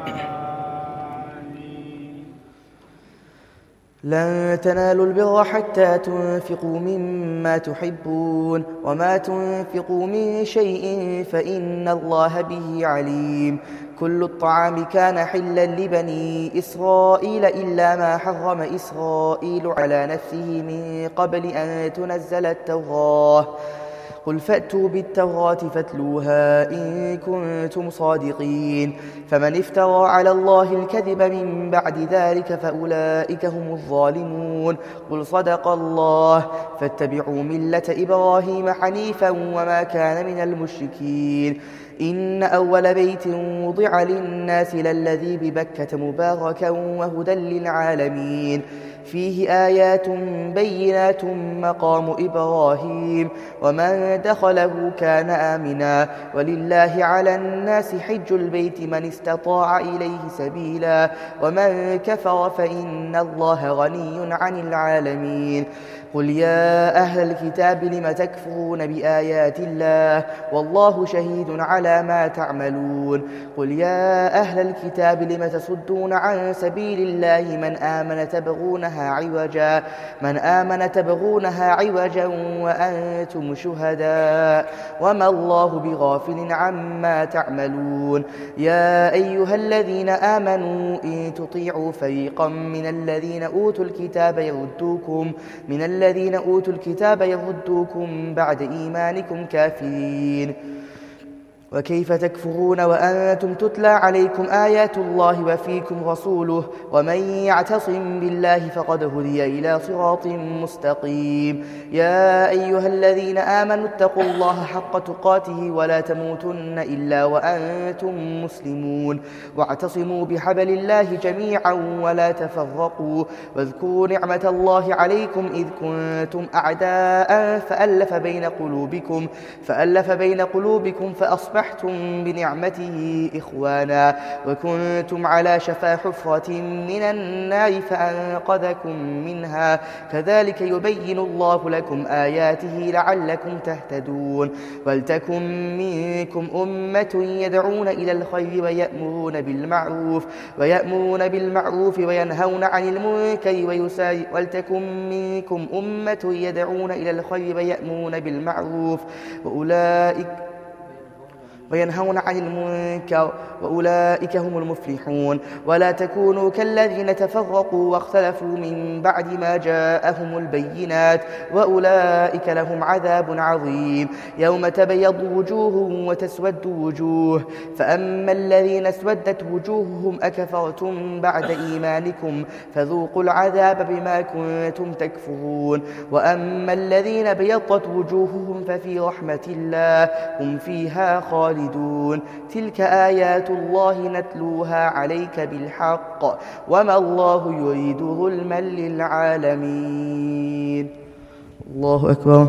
لن تنالوا البر حتى تنفقوا مما تحبون وما تنفقوا من شيء فإن الله به عليم. كل الطعام كان حلا لبني إسرائيل إلا ما حرم إسرائيل على نفسه من قبل أن تنزل التوراة. قل فأتوا بالتوراة فاتلوها إن كنتم صادقين. فمن افترى على الله الكذب من بعد ذلك فأولئك هم الظالمون. قل صدق الله فاتبعوا ملة إبراهيم حنيفا وما كان من المشركين. إن أول بيت وضع للناس للذي ببكة مباركا وهدى للعالمين فيه آيات بينات مقام إبراهيم ومن دخله كان آمنا ولله على الناس حج البيت من استطاع إليه سبيلا ومن كفر فإن الله غني عن العالمين. قل يا أهل الكتاب لم تكفرون بآيات الله والله شهيد على ما تعملون. قل يا أهل الكتاب لم تصدون عن سبيل الله من آمن تبغونها عوجا من آمن تبغونها عوجا وأنتم شهداء وما الله بغافل عما تعملون. يا أيها الذين آمنوا إن تطيعوا فريقا من الذين أوتوا الكتاب يردوكم من الذين أوتوا الكتاب يردوكم بعد إيمانكم كافرين وكيف تكفرون وأنتم تتلى عليكم آيات الله وفيكم رسوله ومن يعتصم بالله فقد هدي إلى صراط مستقيم. يا أيها الذين آمنوا اتقوا الله حق تقاته ولا تموتن إلا وأنتم مسلمون واعتصموا بحبل الله جميعا ولا تفرقوا واذكروا نعمة الله عليكم إذ كنتم أعداء فألف بين قلوبكم فألف بين قلوبكم فأصبحتم بنعمته إخوانا وكنتم على شفا حفرة من النار فأنقذكم منها كذلك يبين الله لكم آياته لعلكم تهتدون. ولتكن منكم أمة يدعون إلى الخير ويأمرون بالمعروف ويأمرون بالمعروف وينهون عن المنكر ويسارعون ولتكن منكم أمة يدعون إلى الخير ويأمرون بالمعروف وأولئك وينهون عن المنكر وأولئك هم المفلحون. ولا تكونوا كالذين تفرقوا واختلفوا من بعد ما جاءهم البينات وأولئك لهم عذاب عظيم. يوم تبيض وجوه وتسود وجوه فأما الذين اسودت وجوههم أكفرتم بعد إيمانكم فذوقوا العذاب بما كنتم تكفرون. وأما الذين بيضت وجوههم ففي رحمة الله هم فيها خالدون. تلك آيات الله نتلوها عليك بالحق وما الله يريد ظلما للعالمين. الله أكبر.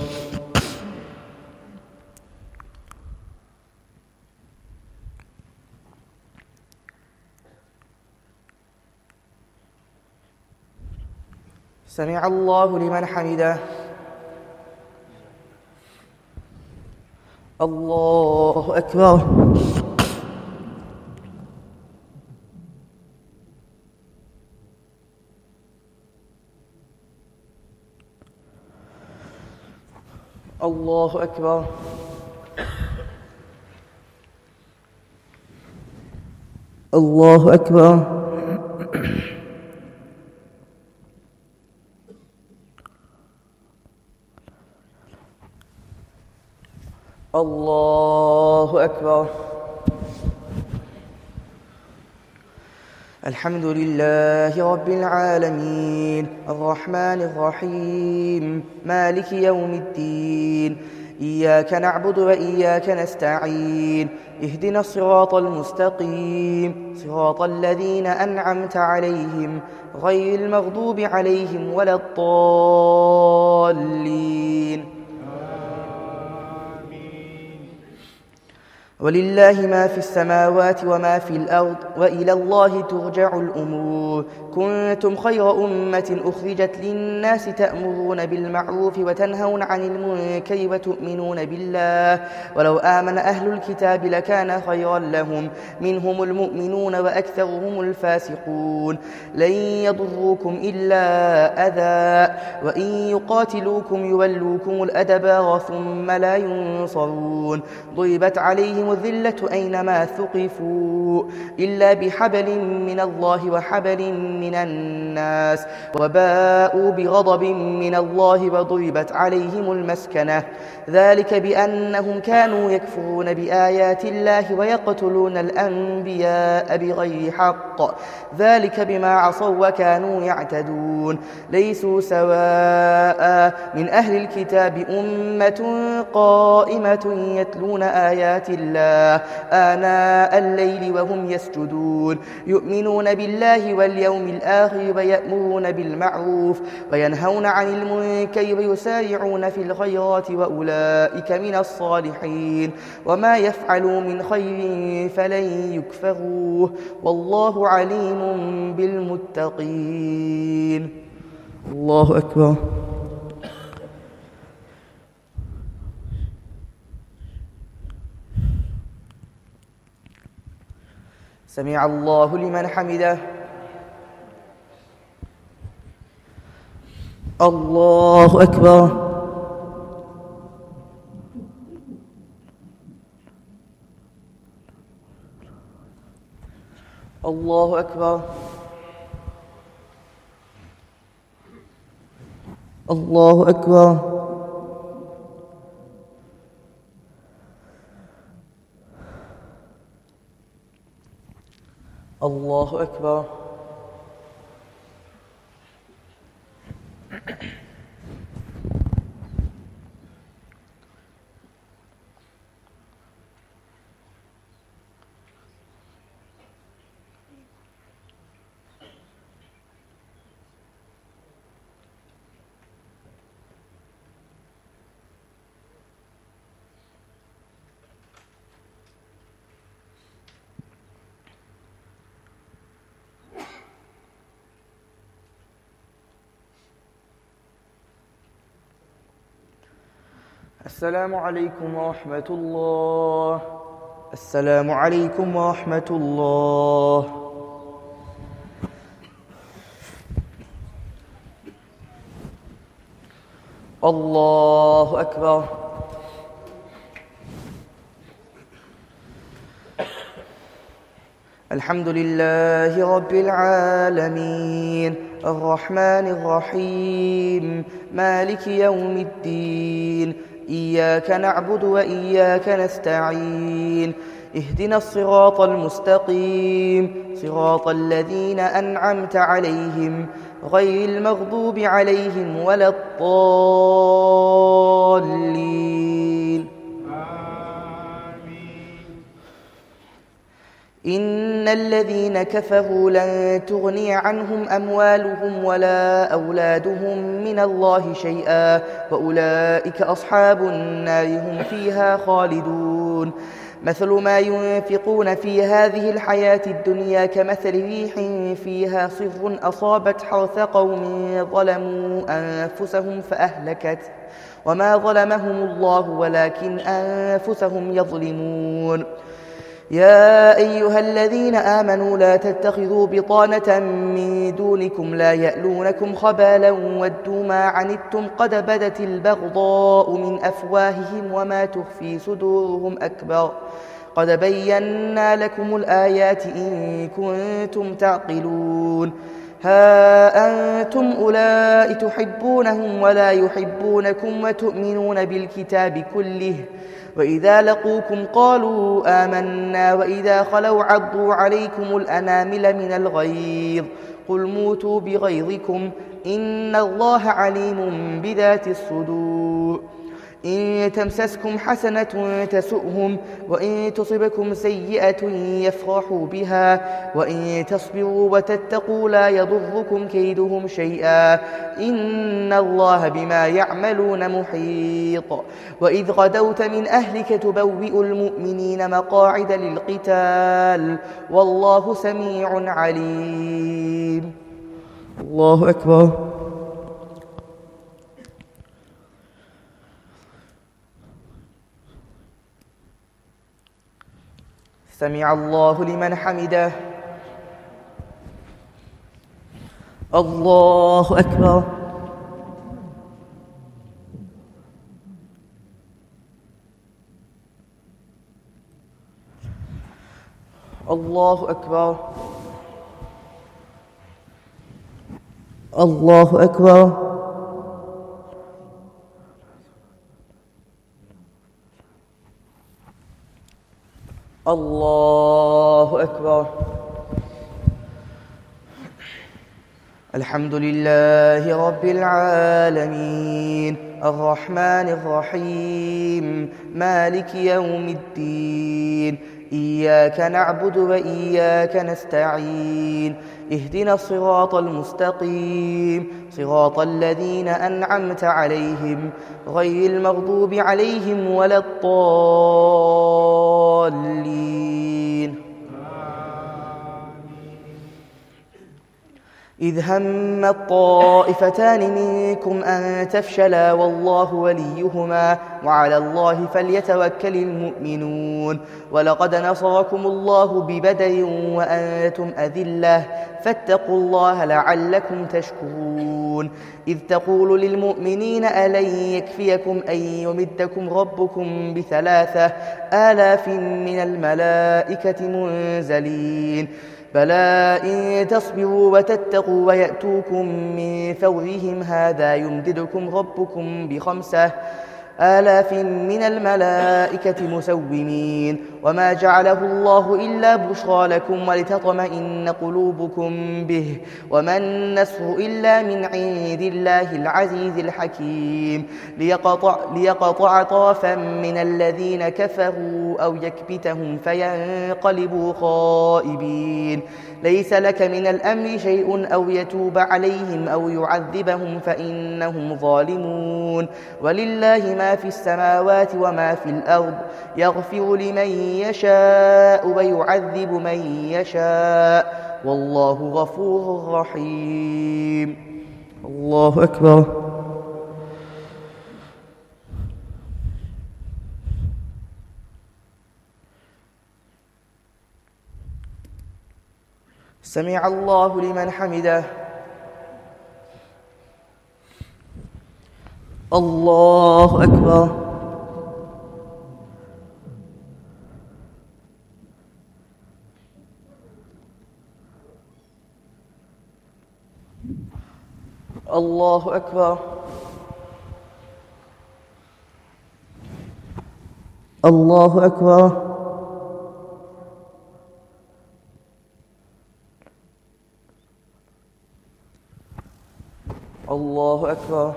سمع الله لمن حمده. الله أكبر. الله أكبر. الله أكبر. الله أكبر. الحمد لله رب العالمين الرحمن الرحيم مالك يوم الدين إياك نعبد وإياك نستعين اهدنا الصراط المستقيم صراط الذين أنعمت عليهم غير المغضوب عليهم ولا الضالين. ولله ما في السماوات وما في الأرض وإلى الله ترجع الأمور. كنتم خير أمة أخرجت للناس تأمرون بالمعروف وتنهون عن المنكر وتؤمنون بالله ولو آمن أهل الكتاب لكان خيرا لهم منهم المؤمنون وأكثرهم الفاسقون. لن يضروكم إلا أذى وإن يقاتلوكم يولوكم الأدبار ثم لا ينصرون. ضربت عليهم الذلة أينما ثقفوا إلا بحبل من الله وحبل من الناس وباءوا بغضب من الله وضربت عليهم المسكنة ذلك بأنهم كانوا يكفرون بآيات الله ويقتلون الأنبياء بغير حق ذلك بما عصوا وكانوا يعتدون. ليسوا سواء من أهل الكتاب أمة قائمة يتلون آيات الله آناء الليل وهم يسجدون يؤمنون بالله واليوم الآخر ويأمرون بالمعروف وينهون عن المنكر ويسارعون في الخيرات وأولئك من الصالحين. وما يفعلوا من خير فلن يكفروه والله عليم بالمتقين. الله أكبر. سمع الله لمن حمده. الله أكبر. الله أكبر. الله أكبر. الله أكبر. السلام عليكم ورحمة الله. السلام عليكم ورحمة الله. الله أكبر. الحمد لله رب العالمين الرحمن الرحيم مالك يوم الدين إياك نعبد وإياك نستعين اهدنا الصراط المستقيم صراط الذين أنعمت عليهم غير المغضوب عليهم ولا الضالين. إن الذين كفروا لن تغني عنهم أموالهم ولا أولادهم من الله شيئا وأولئك أصحاب النار هم فيها خالدون. مثل ما ينفقون في هذه الحياة الدنيا كمثل ريح فيها صر أصابت حرث قوم ظلموا أنفسهم فأهلكت وما ظلمهم الله ولكن أنفسهم يظلمون. يا أيها الذين آمنوا لا تتخذوا بطانة من دونكم لا يألونكم خبالا ودوا ما عنتم قد بدت البغضاء من أفواههم وما تخفي صدورهم أكبر قد بينا لكم الآيات إن كنتم تعقلون. ها أنتم أولئك تحبونهم ولا يحبونكم وتؤمنون بالكتاب كله وإذا لقوكم قالوا آمنا وإذا خلوا عضوا عليكم الأنامل من الغيظ قل موتوا بغيظكم إن الله عليم بذات الصدور. إن تمسسكم حسنة تسؤهم وإن تصبكم سيئة يفرحوا بها وإن تصبروا وتتقوا لا يضركم كيدهم شيئا إن الله بما يعملون محيط. وإذ غدوت من أهلك تبوئ المؤمنين مقاعد للقتال والله سميع عليم. الله أكبر. سمع الله لمن حمده. الله أكبر. الله أكبر. الله أكبر. الله أكبر. الحمد لله رب العالمين الرحمن الرحيم مالك يوم الدين إياك نعبد وإياك نستعين اهدنا الصراط المستقيم صراط الذين أنعمت عليهم غير المغضوب عليهم ولا الضالين. إذ هم الطائفتان منكم أن تفشلا والله وليهما وعلى الله فليتوكل المؤمنون. ولقد نصركم الله ببدر وأنتم أذلة فاتقوا الله لعلكم تشكرون. إذ تقول للمؤمنين ألن يكفيكم أن يمدكم ربكم بثلاثة آلاف من الملائكة منزلين بلى إن تصبروا وتتقوا ويأتوكم من فورهم هذا يمددكم ربكم بخمسة آلاف من الملائكة مسومين وما جعله الله إلا بشرى لكم ولتطمئن قلوبكم به وما النصر إلا من عند الله العزيز الحكيم ليقطع, ليقطع طرفا من الذين كفروا أو يكبتهم فينقلبوا خائبين ليس لك من الأمر شيء أو يتوب عليهم أو يعذبهم فإنهم ظالمون ولله ما في السماوات وما في الأرض يغفر لمن يشاء ويعذب من يشاء والله غفور رحيم. الله أكبر. سمع الله لمن حمده. الله أكبر. الله أكبر. الله أكبر. الله أكبر.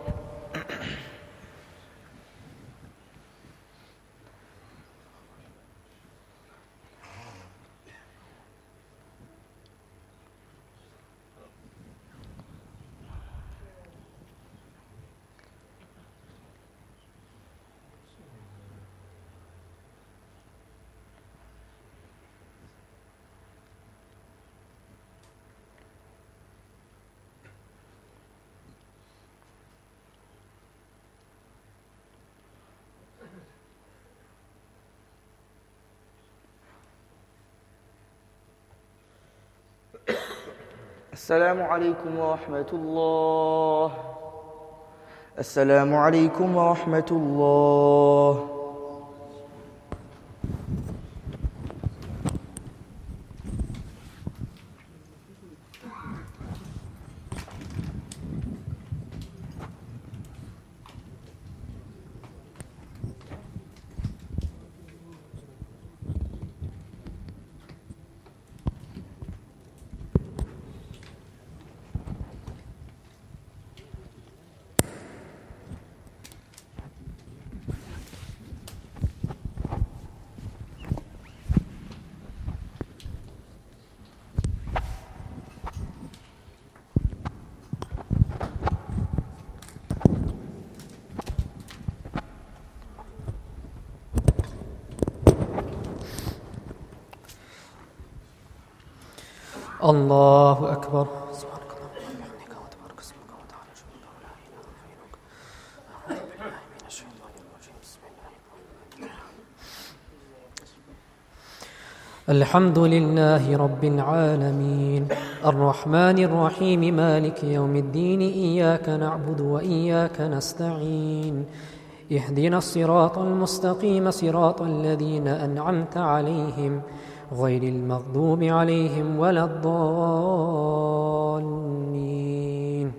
السلام عليكم ورحمة الله. السلام عليكم ورحمة الله. الله أكبر. سبحانك اللهم وبحمدك وتبارك اسمك وتعالى جدك ولا إله غيرك. أعوذ بالله من الشيطان الرجيم. بسم الله الرحمن الرحيم. الحمد لله رب العالمين الرحمن الرحيم مالك يوم الدين إياك نعبد وإياك نستعين اهدنا الصراط المستقيم صراط الذين أنعمت عليهم غير المغضوب عليهم ولا الضالين.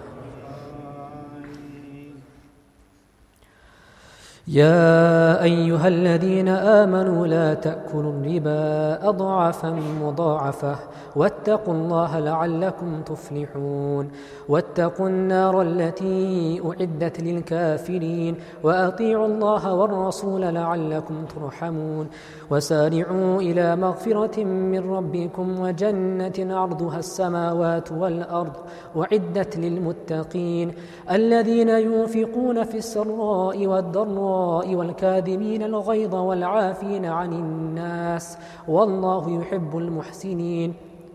يا أيها الذين آمنوا لا تأكلوا الربا أضعافا مضاعفة واتقوا الله لعلكم تفلحون واتقوا النار التي أعدت للكافرين وأطيعوا الله والرسول لعلكم ترحمون وسارعوا إلى مغفرة من ربكم وجنة عرضها السماوات والأرض أعدت للمتقين الذين ينفقون في السراء والضراء والكاظمين الغيظ والعافين عن الناس والله يحب المحسنين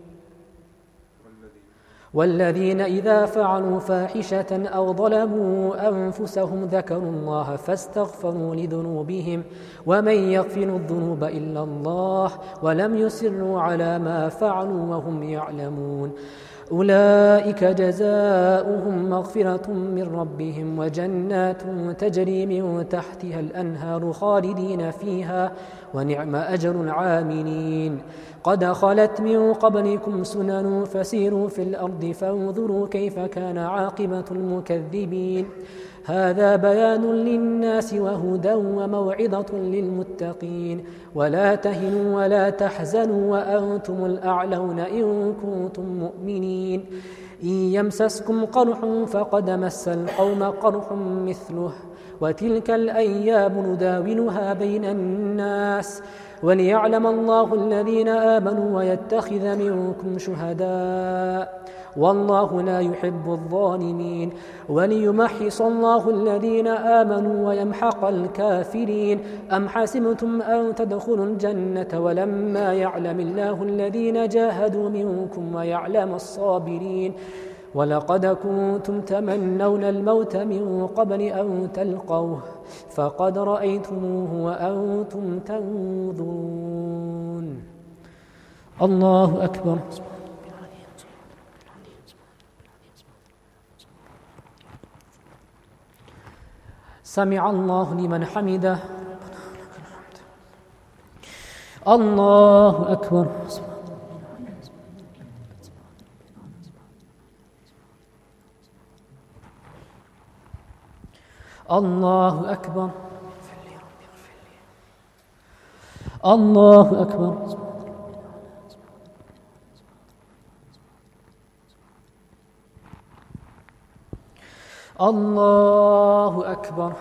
والذين إذا فعلوا فاحشة أو ظلموا أنفسهم ذكروا الله فاستغفروا لذنوبهم ومن يغفر الذنوب إلا الله ولم يسروا على ما فعلوا وهم يعلمون أولئك جزاؤهم مغفرة من ربهم وجنات تجري من تحتها الأنهار خالدين فيها ونعم أجر العاملين قد خلت من قبلكم سنن فسيروا في الأرض فانظروا كيف كان عاقبة المكذبين هذا بيان للناس وهدى وموعظة للمتقين ولا تهنوا ولا تحزنوا وأنتم الأعلون إن كنتم مؤمنين إن يمسسكم قرح فقد مس القوم قرح مثله وتلك الأيام نداولها بين الناس وليعلم الله الذين آمنوا ويتخذ منكم شهداء والله لا يحب الظالمين وليمحص الله الذين آمنوا ويمحق الكافرين أم حسبتم أن تدخلوا الجنة ولما يعلم الله الذين جاهدوا منكم ويعلم الصابرين ولقد كنتم تمنون الموت من قبل أن تلقوه فقد رأيتموه وأنتم تنظرون الله أكبر سمع الله لمن حمده الله أكبر الله أكبر الله أكبر الله أكبر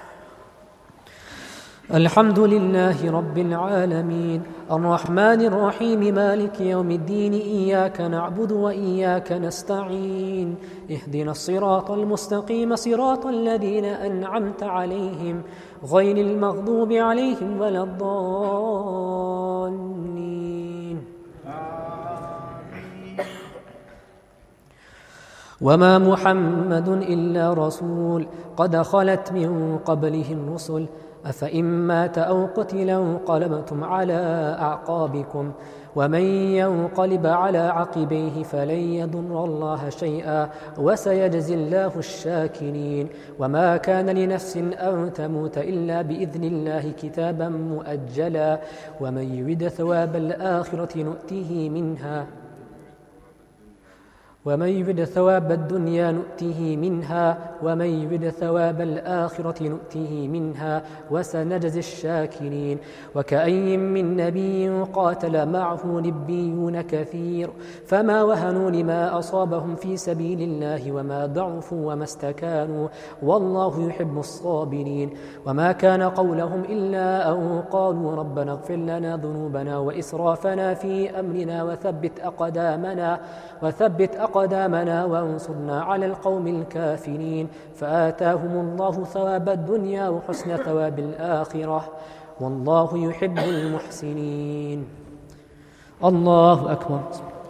الحمد لله رب العالمين الرحمن الرحيم مالك يوم الدين إياك نعبد وإياك نستعين اهدنا الصراط المستقيم صراط الذين أنعمت عليهم غير المغضوب عليهم ولا الضالين وما محمد إلا رسول قد خلت من قبله الرسل أفإن مات أو قتل انقلبتم على أعقابكم ومن ينقلب على عقبيه فلن يضر الله شيئا وسيجزي الله الشاكرين وما كان لنفس أن تموت إلا بإذن الله كتابا مؤجلا ومن يرد ثواب الآخرة نؤته منها ومن يرد ثواب الدنيا نؤته منها ومن يرد ثواب الآخرة نؤته منها وسنجزي الشاكرين وكأي من نبي قاتل معه ربيون كثير فما وهنوا لما أصابهم في سبيل الله وما ضعفوا وما استكانوا والله يحب الصابرين وما كان قولهم إلا أن قالوا ربنا اغفر لنا ذنوبنا وإسرافنا في أمرنا وثبت أقدامنا وثبت أقدامنا وانصرنا على القوم الكافرين فآتاهم الله ثواب الدنيا وحسن ثواب الآخرة والله يحب المحسنين الله أكبر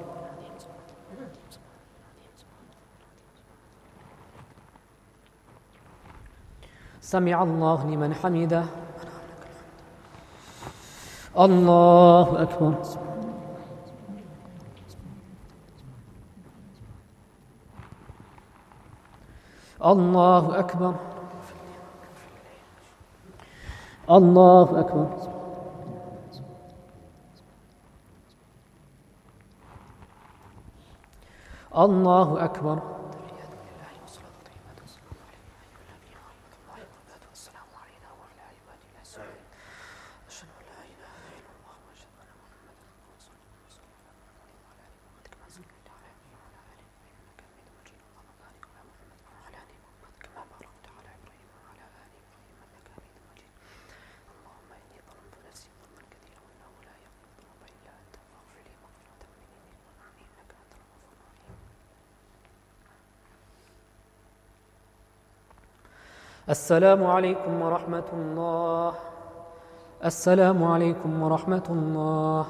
سمع الله لمن حمده الله أكبر الله أكبر الله أكبر الله أكبر السلام عليكم ورحمة الله السلام عليكم ورحمة الله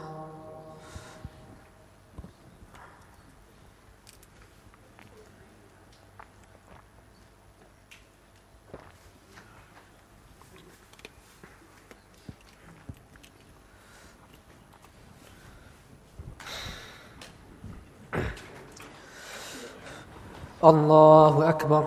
الله أكبر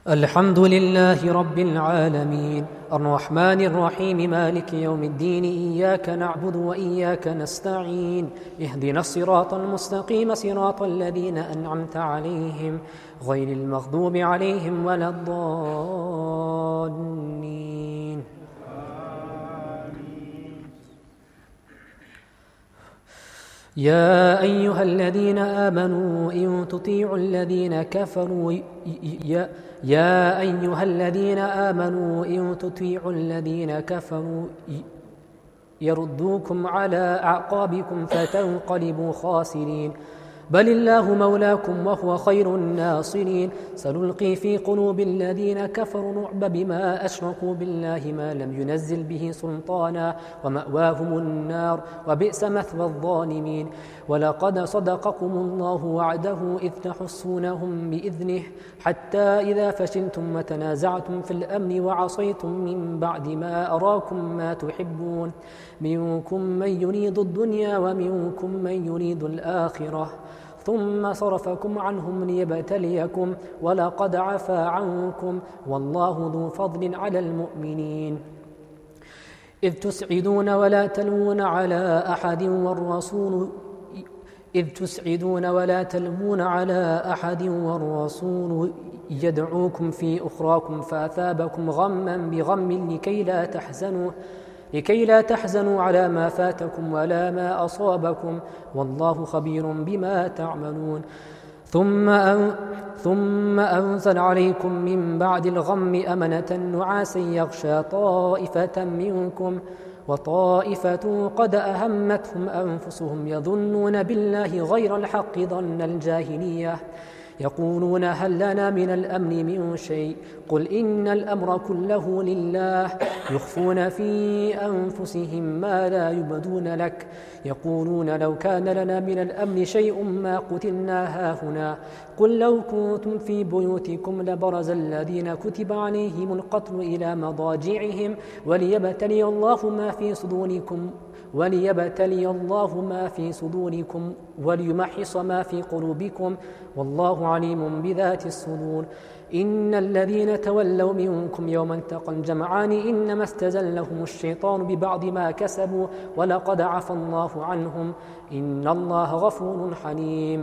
الحمد لله رب العالمين الرحمن الرحيم مالك يوم الدين إياك نعبد وإياك نستعين اهدنا الصراط المستقيم صراط الذين أنعمت عليهم غير المغضوب عليهم ولا الضالين. يا أيها الذين آمنوا إن تطيعوا الذين كفروا يا يا أيها الذين آمنوا إن تطيعوا الذين كفروا يردوكم على أعقابكم فتنقلبوا خاسرين بل الله مولاكم وهو خير الناصرين. سنلقي في قلوب الذين كفروا الرعب بما أشركوا بالله ما لم ينزل به سلطانا ومأواهم النار وبئس مثوى الظالمين. ولقد صدقكم الله وعده إذ تحسونهم بإذنه حتى إذا فشلتم وتنازعتم في الأمن وعصيتم من بعد ما أراكم ما تحبون منكم من يريد الدنيا ومنكم من يريد الآخرة ثم صرفكم عنهم ليبتليكم ولقد عفا عنكم والله ذو فضل على المؤمنين. إذ تسعدون ولا تلوون على أحد والرسول إذ تسعدون ولا تلوون على أحد والرسول يدعوكم في أخراكم فأثابكم غما بغم لكي لا تحزنوا لكي لا تحزنوا على ما فاتكم ولا ما أصابكم والله خبير بما تعملون. ثم أن ثم أنزل عليكم من بعد الغم أمنة نعاسا يغشى طائفة منكم وطائفة قد أهمتهم أنفسهم يظنون بالله غير الحق ظن الجاهلية يقولون هل لنا من الأمن من شيء قل إن الأمر كله لله يخفون في أنفسهم ما لا يبدون لك يقولون لو كان لنا من الأمن شيء ما قتلنا هاهنا قل لو كنتم في بيوتكم لبرز الذين كتب عليهم القتل إلى مضاجعهم وليبتلي الله ما في صدوركم وليبتلي الله ما في صدوركم وليمحص ما في قلوبكم والله عليم بذات الصدور. إن الذين تولوا منكم يوم التقى الجمعان إنما استزلهم الشيطان ببعض ما كسبوا ولقد عفى الله عنهم إن الله غفور حليم.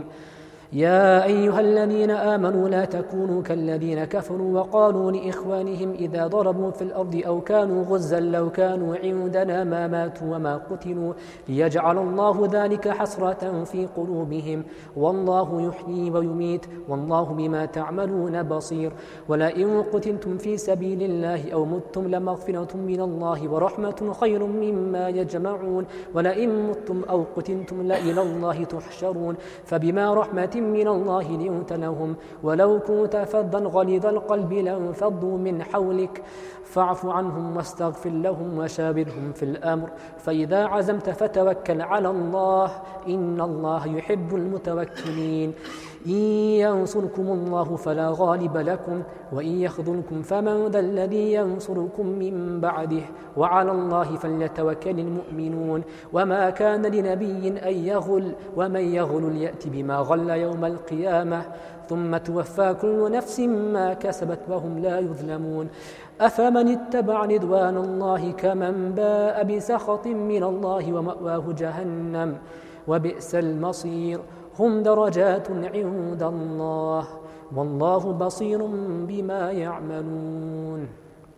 يا أيها الذين آمنوا لا تكونوا كالذين كفروا وقالوا لإخوانهم إذا ضربوا في الأرض أو كانوا غزا لو كانوا عندنا ما ماتوا وما قتلوا ليجعل الله ذلك حسرة في قلوبهم والله يحيي ويميت والله بما تعملون بصير. ولئن قتلتم في سبيل الله أو متم لمغفرة من الله ورحمة خير مما يجمعون ولئن متم أو قتلتم لإلى الله تحشرون فبما رحمة من الله لنت لهم ولو كنت فظا غليظ القلب لانفضوا من حولك فاعف عنهم واستغفر لهم وشاورهم في الأمر فإذا عزمت فتوكل على الله إن الله يحب المتوكلين. إن ينصركم الله فلا غالب لكم وإن يخذلكم فمن ذا الذي ينصركم من بعده وعلى الله فليتوكل المؤمنون. وما كان لنبي أن يغل ومن يغل يأتي بما غل يوم القيامة ثم توفى كل نفس ما كسبت وهم لا يظلمون. أفمن اتبع رضوان الله كمن باء بسخط من الله ومأواه جهنم وبئس المصير. هم درجات عند الله والله بصير بما يعملون.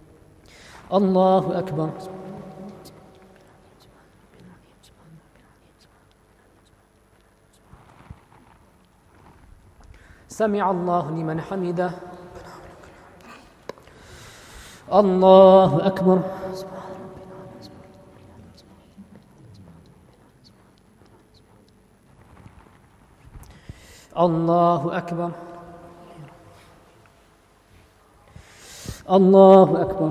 الله أكبر. سمع الله لمن حمده. الله أكبر. الله أكبر. الله أكبر.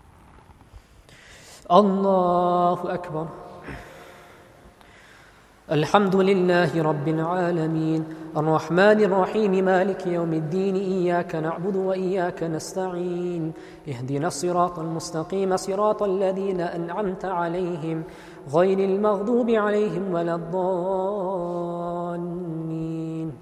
الله أكبر. الحمد لله رب العالمين الرحمن الرحيم مالك يوم الدين إياك نعبد وإياك نستعين اهدنا الصراط المستقيم صراط الذين أنعمت عليهم غير المغضوب عليهم ولا الضالين.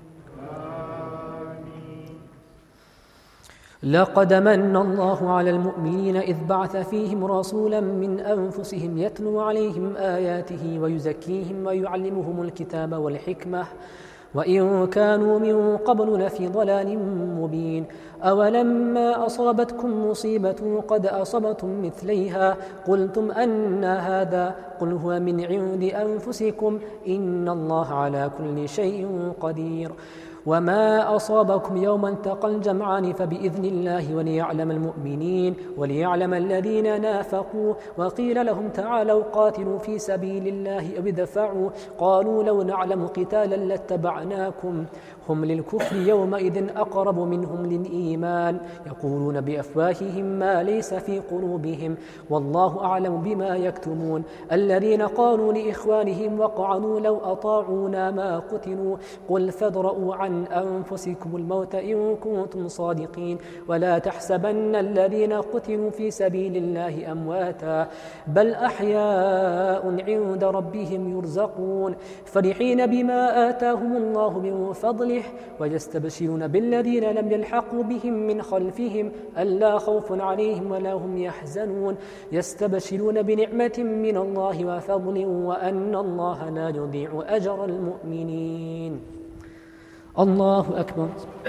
لقد من الله على المؤمنين إذ بعث فيهم رسولا من أنفسهم يتلو عليهم آياته ويزكيهم ويعلمهم الكتاب والحكمة وإن كانوا من قبل لفي ضلال مبين. أولما أصابتكم مصيبة قد أصبتم مثليها قلتم أن هذا قل هو من عند أنفسكم إن الله على كل شيء قدير. وما أصابكم يوم التقى الجمعان فبإذن الله وليعلم المؤمنين وليعلم الذين نافقوا. وقيل لهم تعالوا قاتلوا في سبيل الله أو ادفعوا قالوا لو نعلم قتالا لاتبعناكم هم للكفر يومئذ أقرب منهم للإيمان يقولون بأفواههم ما ليس في قلوبهم والله أعلم بما يكتمون. الذين قالوا لإخوانهم وقعدوا لو أطاعونا ما قتلوا قل فادرءوا عن أنفسكم الموت إن كنتم صادقين ولا تحسبن الذين قتلوا في سبيل الله أمواتا بل أحياء عند ربهم يرزقون فرحين بما آتاهم الله من فضله ويستبشرون بالذين لم يلحقوا بهم من خلفهم ألا خوف عليهم ولا هم يحزنون يستبشرون بنعمة من الله وفضل وأن الله لا يضيع أجر المؤمنين. الله أكبر.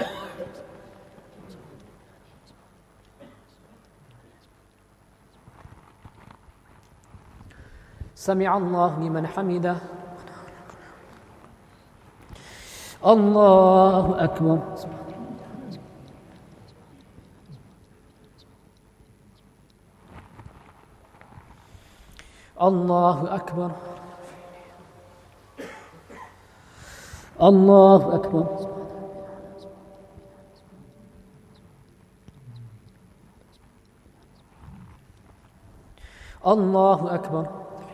سمع الله لمن حمده. الله أكبر. الله أكبر. الله أكبر. الله أكبر.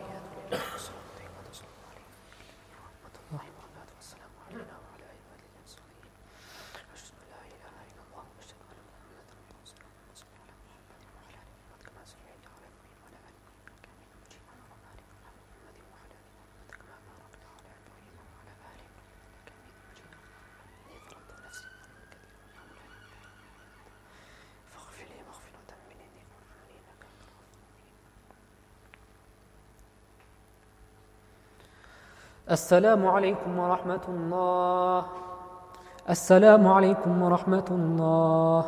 السلام عليكم ورحمة الله. السلام عليكم ورحمة الله.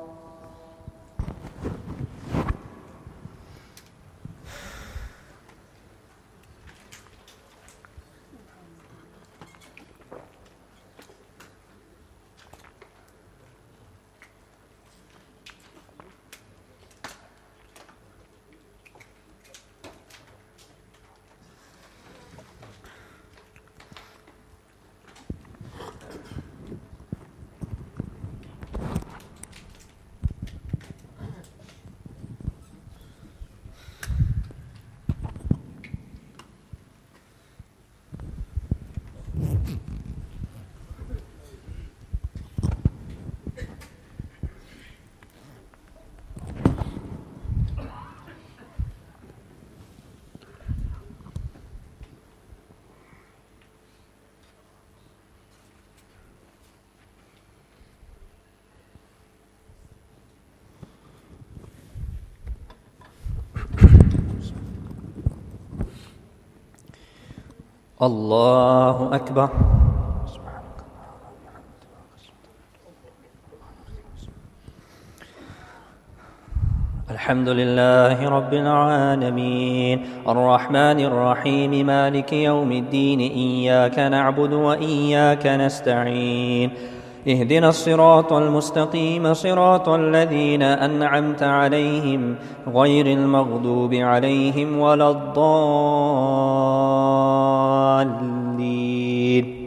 الله أكبر. الحمد لله رب العالمين الرحمن الرحيم مالك يوم الدين إياك نعبد وإياك نستعين اهدنا الصراط المستقيم صراط الذين أنعمت عليهم غير المغضوب عليهم ولا الضالين.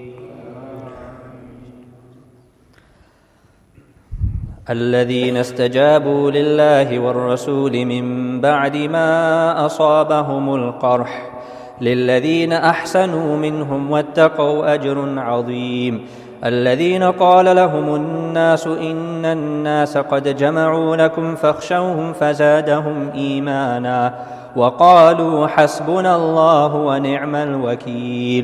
الذين استجابوا لله والرسول من بعد ما أصابهم القرح للذين أحسنوا منهم واتقوا أجر عظيم. الذين قال لهم الناس إن الناس قد جمعوا لكم فاخشوهم فزادهم إيمانا وقالوا حسبنا الله ونعم الوكيل.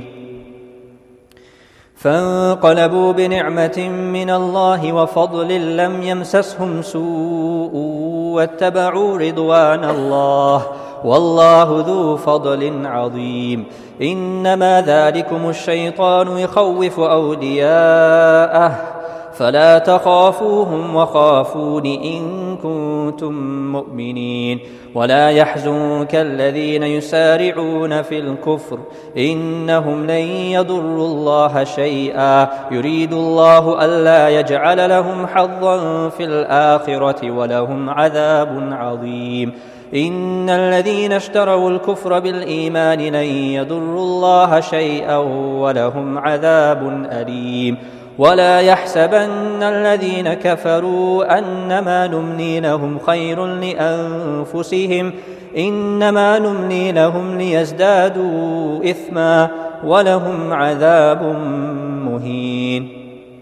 فانقلبوا بنعمة من الله وفضل لم يمسسهم سوء واتبعوا رضوان الله والله ذو فضل عظيم. إنما ذلكم الشيطان يخوف أولياءه فلا تخافوهم وخافون إن كنتم مؤمنين. ولا يحزنك الذين يسارعون في الكفر إنهم لن يضروا الله شيئا يريد الله ألا يجعل لهم حظا في الآخرة ولهم عذاب عظيم. إن الذين اشتروا الكفر بالإيمان لن يضروا الله شيئا ولهم عذاب أليم. ولا يحسبن الذين كفروا أنما نملي لهم خير لأنفسهم إنما نملي لهم ليزدادوا إثما ولهم عذاب مهين.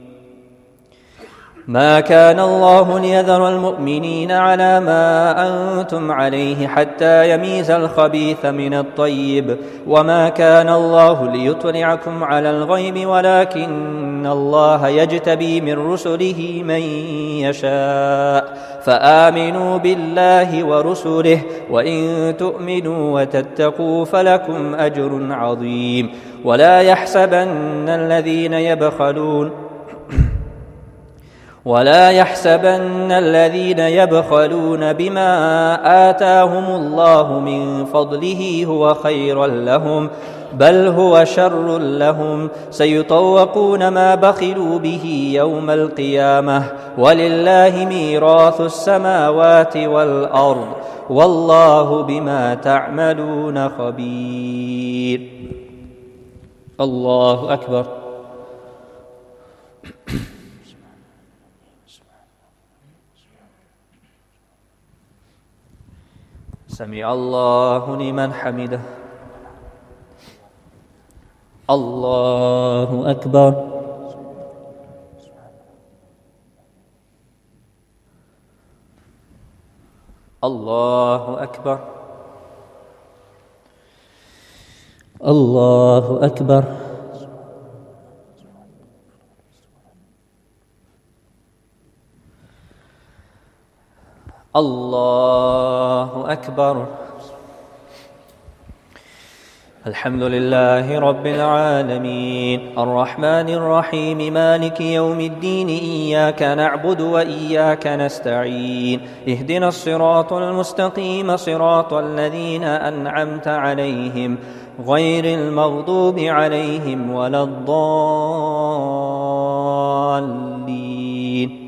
ما كان الله ليذر المؤمنين على ما أنتم عليه حتى يميز الخبيث من الطيب وما كان الله ليطلعكم على الغيب ولكن الله يجتبي من رسله من يشاء فآمنوا بالله ورسله وإن تؤمنوا وتتقوا فلكم أجر عظيم. ولا يحسبن الذين يبخلون ولا يحسبن الذين يبخلون بما آتاهم الله من فضله هو خيرا لهم بل هو شر لهم سيطوقون ما بخلوا به يوم القيامة ولله ميراث السماوات والأرض والله بما تعملون خبير. الله أكبر. سمع الله لمن حمده. الله أكبر. الله أكبر. الله أكبر. الله أكبر. الحمد لله رب العالمين الرحمن الرحيم مالك يوم الدين إياك نعبد وإياك نستعين اهدنا الصراط المستقيم صراط الذين أنعمت عليهم غير المغضوب عليهم ولا الضالين.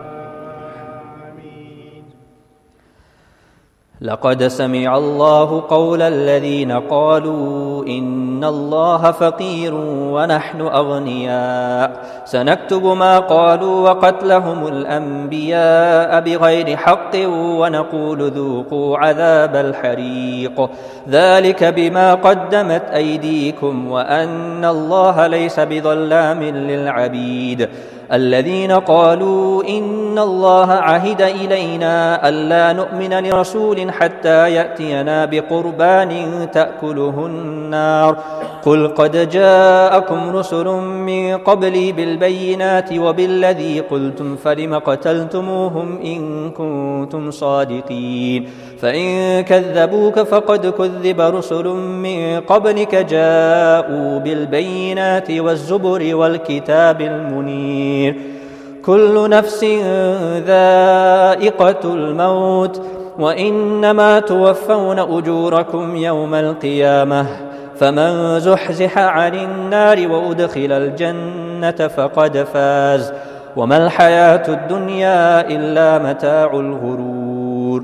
لقد سمع الله قول الذين قالوا إن الله فقير ونحن أغنياء سنكتب ما قالوا وقتلهم الأنبياء بغير حق ونقول ذوقوا عذاب الحريق ذلك بما قدمت أيديكم وأن الله ليس بظلام للعبيد. الذين قالوا إن الله عهد إلينا ألا نؤمن لرسول حتى يأتينا بقربان تأكله النار قل قد جاءكم رسل من قبلي بالبينات وبالذي قلتم فلم قتلتموهم إن كنتم صادقين فإن كذبوك فقد كذب رسل من قبلك جاءوا بالبينات والزبر والكتاب المنير كل نفس ذائقة الموت وإنما توفون أجوركم يوم القيامة فمن زحزح عن النار وأدخل الجنة فقد فاز وما الحياة الدنيا إلا متاع الغرور.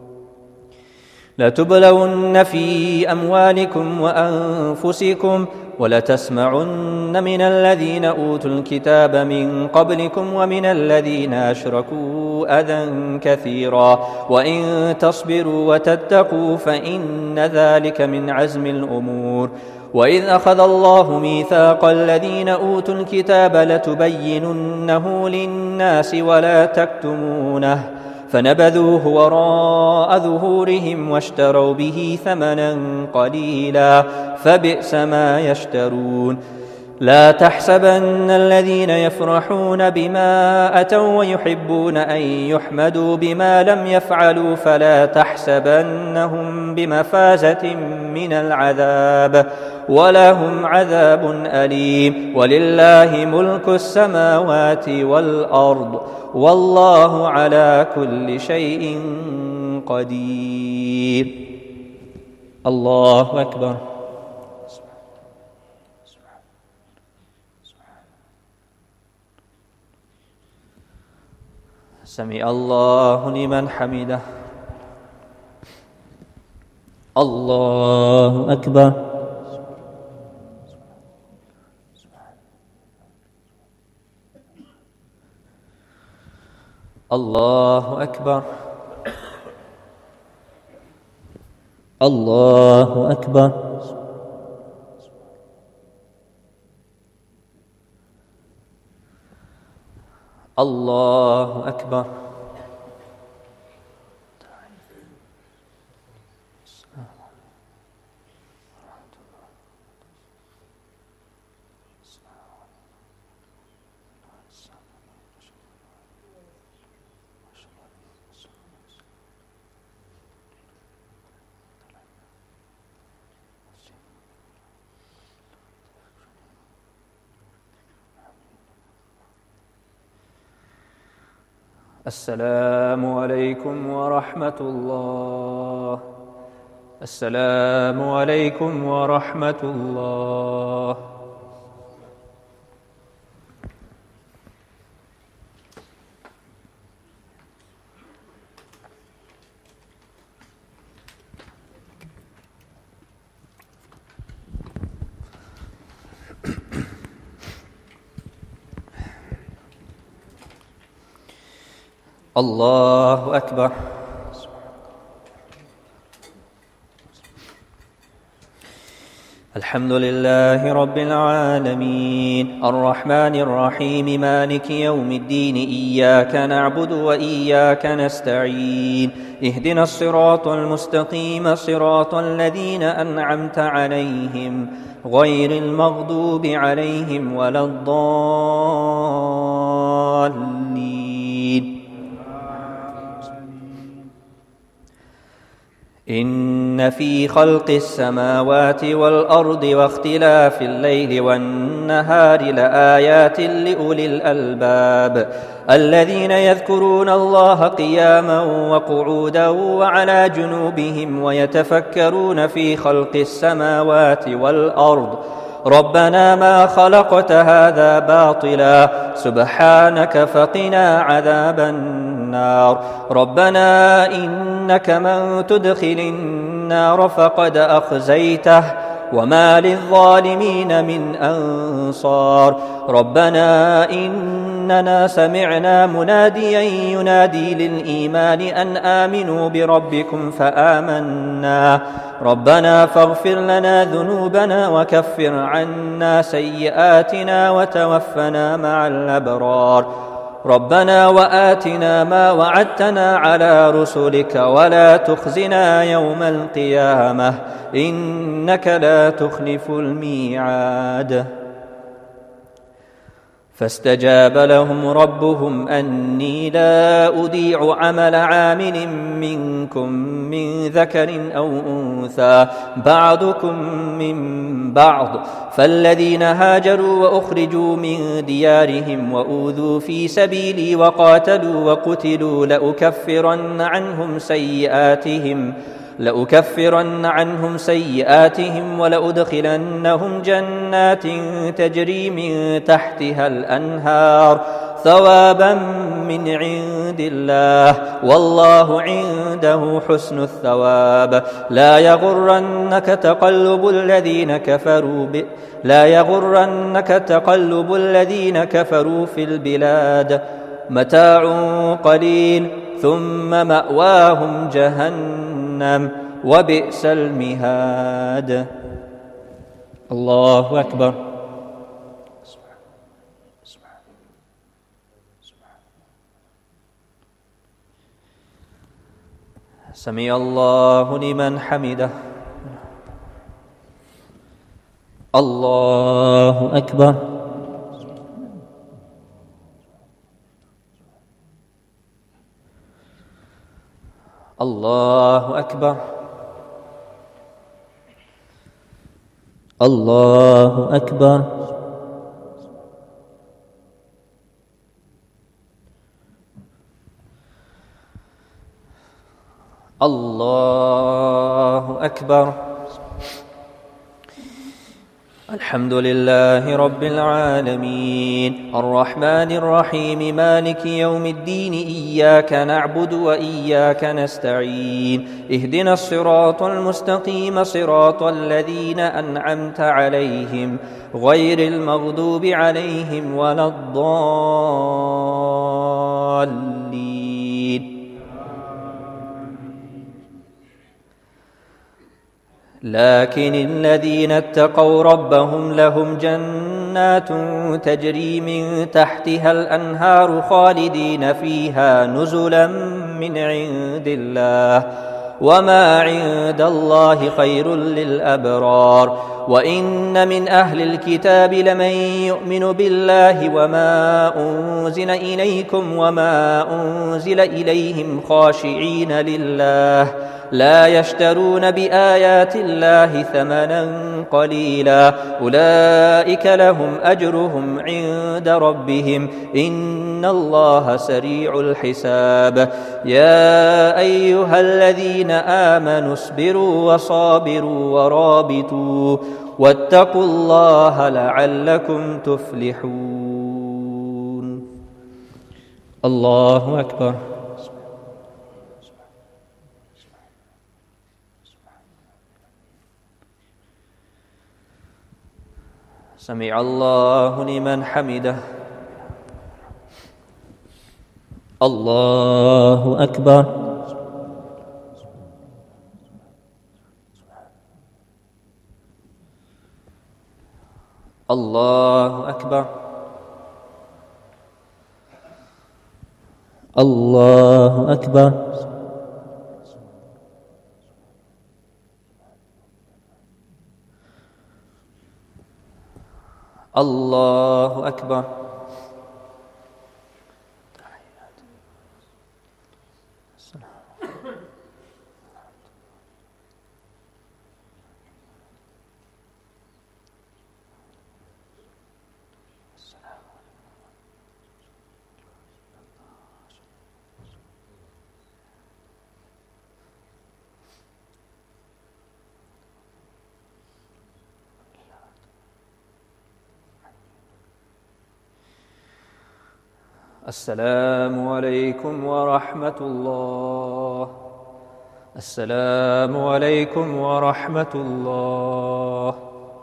لتبلون في أموالكم وأنفسكم ولتسمعن من الذين أوتوا الكتاب من قبلكم ومن الذين أشركوا أذى كثيرا وإن تصبروا وتتقوا فإن ذلك من عزم الأمور. وإذ أخذ الله ميثاق الذين أوتوا الكتاب لتبيننه للناس ولا تكتمونه فنبذوه وراء ظهورهم واشتروا به ثمنا قليلا فبئس ما يشترون. لا تحسبن الذين يفرحون بما أتوا ويحبون أن يحمدوا بما لم يفعلوا فلا تحسبنهم بمفازة من العذاب ولهم عذاب أليم. ولله ملك السماوات والأرض والله على كل شيء قدير. الله أكبر. سمع الله لمن حمده. الله أكبر. الله أكبر. الله أكبر. الله أكبر. السلام عليكم ورحمة الله. السلام عليكم ورحمة الله. الله أكبر. الحمد لله رب العالمين الرحمن الرحيم مالك يوم الدين إياك نعبد وإياك نستعين اهدنا الصراط المستقيم صراط الذين أنعمت عليهم غير المغضوب عليهم ولا الضالين. إن في خلق السماوات والأرض واختلاف الليل والنهار لآيات لأولي الألباب الذين يذكرون الله قياما وقعودا وعلى جنوبهم ويتفكرون في خلق السماوات والأرض ربنا ما خلقت هذا باطلا سبحانك فقنا عذاب النار. ربنا إنك من تدخل النار فقد أخزيته وما للظالمين من أنصار. ربنا إننا سمعنا مناديا ينادي للإيمان أن آمنوا بربكم فآمنا ربنا فاغفر لنا ذنوبنا وكفر عنا سيئاتنا وتوفنا مع الأبرار. ربنا وآتنا ما وعدتنا على رسلك ولا تخزنا يوم القيامة إنك لا تخلف الميعاد. فاستجاب لهم ربهم أني لا أضيع عمل عامل منكم من ذكر أو أنثى بعضكم من بعض فالذين هاجروا وأخرجوا من ديارهم وأوذوا في سبيلي وقاتلوا وقتلوا لأكفرن عنهم سيئاتهم لأكفرن عنهم سيئاتهم ولأدخلنهم جنات تجري من تحتها الأنهار ثوابا من عند الله والله عنده حسن الثواب لا يغرنك تقلب الذين كفروا ب... لا يغرنك تقلب الذين كفروا في البلاد متاع قليل ثم مأواهم جهنم وبئس المهاد. الله أكبر. سمع الله لمن حمده. الله أكبر. الله أكبر. الله أكبر. الله أكبر. الحمد لله رب العالمين الرحمن الرحيم مالك يوم الدين إياك نعبد وإياك نستعين اهدنا الصراط المستقيم صراط الذين أنعمت عليهم غير المغضوب عليهم ولا الضالين. لكن الذين اتقوا ربهم لهم جنات تجري من تحتها الأنهار خالدين فيها نزلا من عند الله وما عند الله خير للأبرار. وإن من أهل الكتاب لمن يؤمن بالله وما أنزل إليكم وما أنزل إليهم خاشعين لله لا يشترون بآيات الله ثمنا قليلا أولئك لهم أجرهم عند ربهم إن الله سريع الحساب. يا أيها الذين آمنوا اصبروا وصابروا ورابطوا واتقوا الله لعلكم تفلحون. الله أكبر. سمع الله لمن حمده. الله أكبر. الله أكبر. الله أكبر. الله أكبر. السلام عليكم ورحمة الله. السلام عليكم ورحمة الله.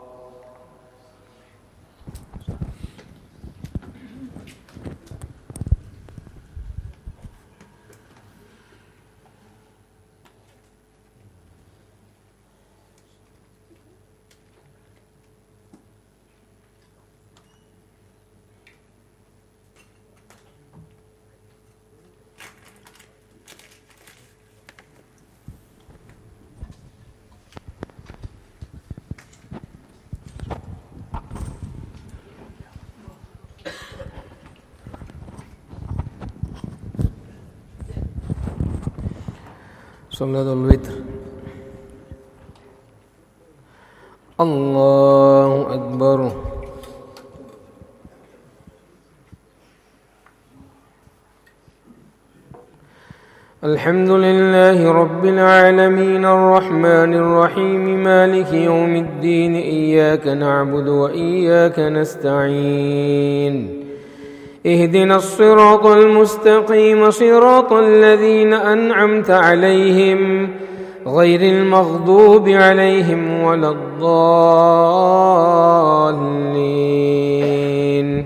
صلاة الوتر. الله أكبر. الحمد لله رب العالمين الرحمن الرحيم مالك يوم الدين إياك نعبد وإياك نستعين اهدنا الصراط المستقيم صراط الذين أنعمت عليهم غير المغضوب عليهم ولا الضالين.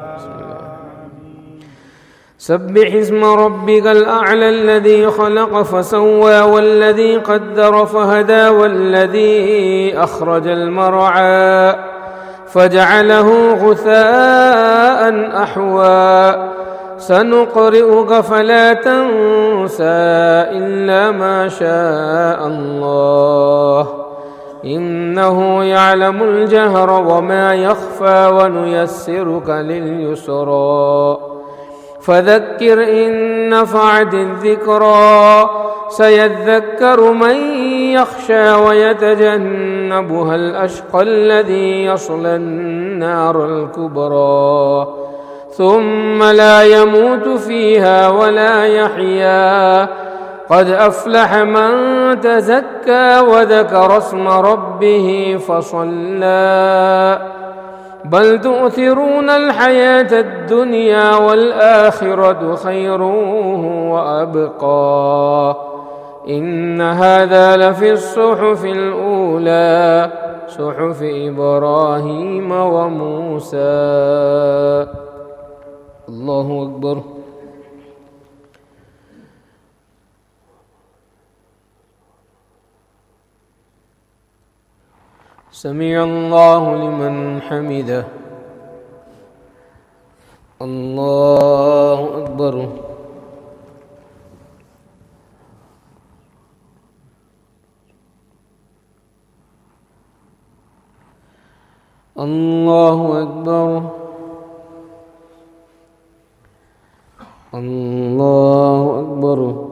سبح اسم ربك الأعلى الذي خلق فسوى والذي قدر فهدى والذي أخرج المرعى فجعله غثاء أحوى سنقرئك فلا تنسى إلا ما شاء الله إنه يعلم الجهر وما يخفى ونيسرك لليسرى فذكر إن نفعت الذكرى سيذكر من يخشى ويتجنبها الأشقى الذي يصلى النار الكبرى ثم لا يموت فيها ولا يحيا قد أفلح من تزكى وذكر اسم ربه فصلى بل تؤثرون الحياة الدنيا والآخرة خير وأبقى إن هذا لفي الصحف الأولى صحف إبراهيم وموسى. الله أكبر. سمع الله لمن حمده. الله أكبر. الله أكبر. الله أكبر.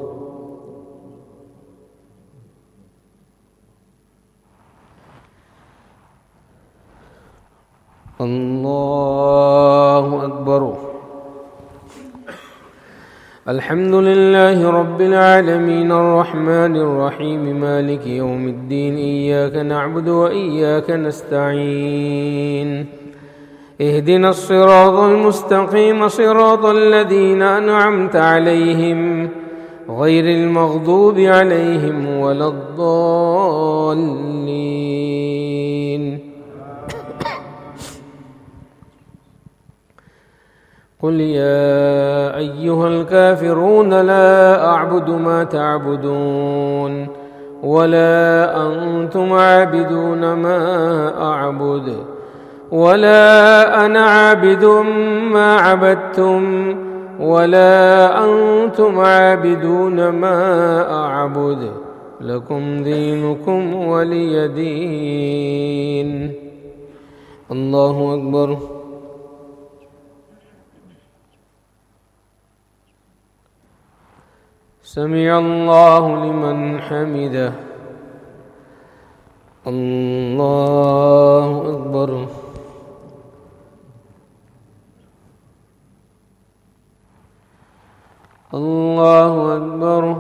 الله أكبر. الحمد لله رب العالمين الرحمن الرحيم مالك يوم الدين إياك نعبد وإياك نستعين اهدنا الصراط المستقيم صراط الذين أنعمت عليهم غير المغضوب عليهم ولا الضالين. قل يا أيها الكافرون لا أعبد ما تعبدون ولا أنتم عابدون ما أعبد ولا أنا عابد ما عبدتم ولا أنتم عابدون ما أعبد لكم دينكم ولي دين. الله أكبر. سمع الله لمن حمده. الله أكبر. الله أكبر.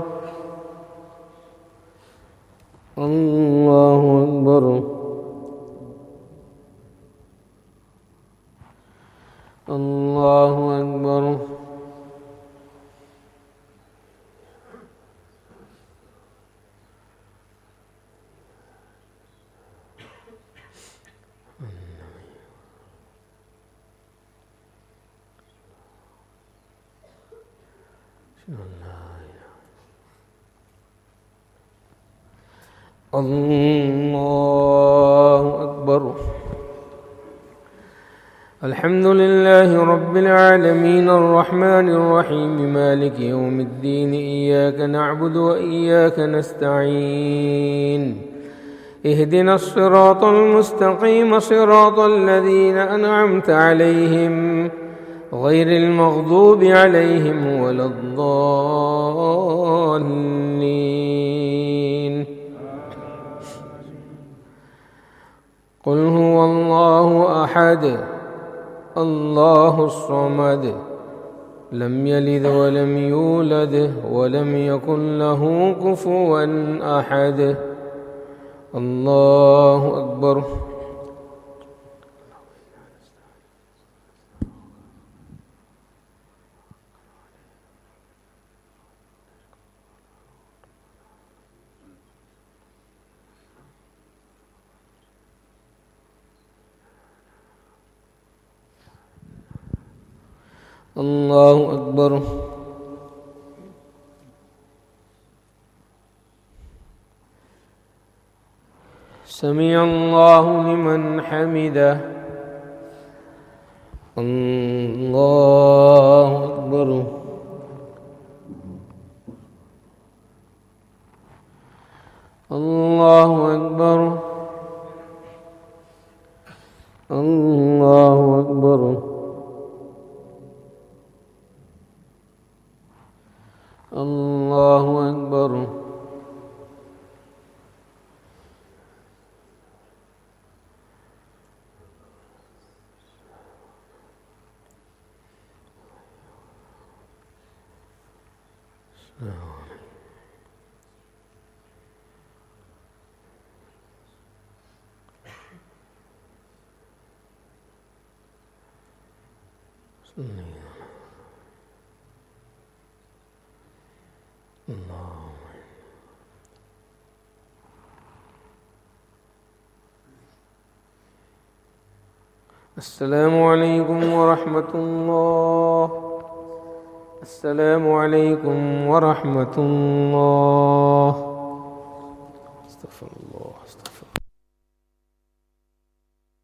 الله أكبر. الله أكبر. الله أكبر. الحمد لله رب العالمين الرحمن الرحيم مالك يوم الدين إياك نعبد وإياك نستعين اهدنا الصراط المستقيم صراط الذين أنعمت عليهم غير المغضوب عليهم ولا الضالين. قل هو الله أحد الله الصمد لم يلد ولم يولد ولم يكن له كفوا أحد. الله أكبر. الله أكبر. سمع الله لمن حمده. الله أكبر. الله أكبر. الله أكبر. الله أكبر. السلام عليكم ورحمة الله. السلام عليكم ورحمة الله. استغفر الله استغفر الله.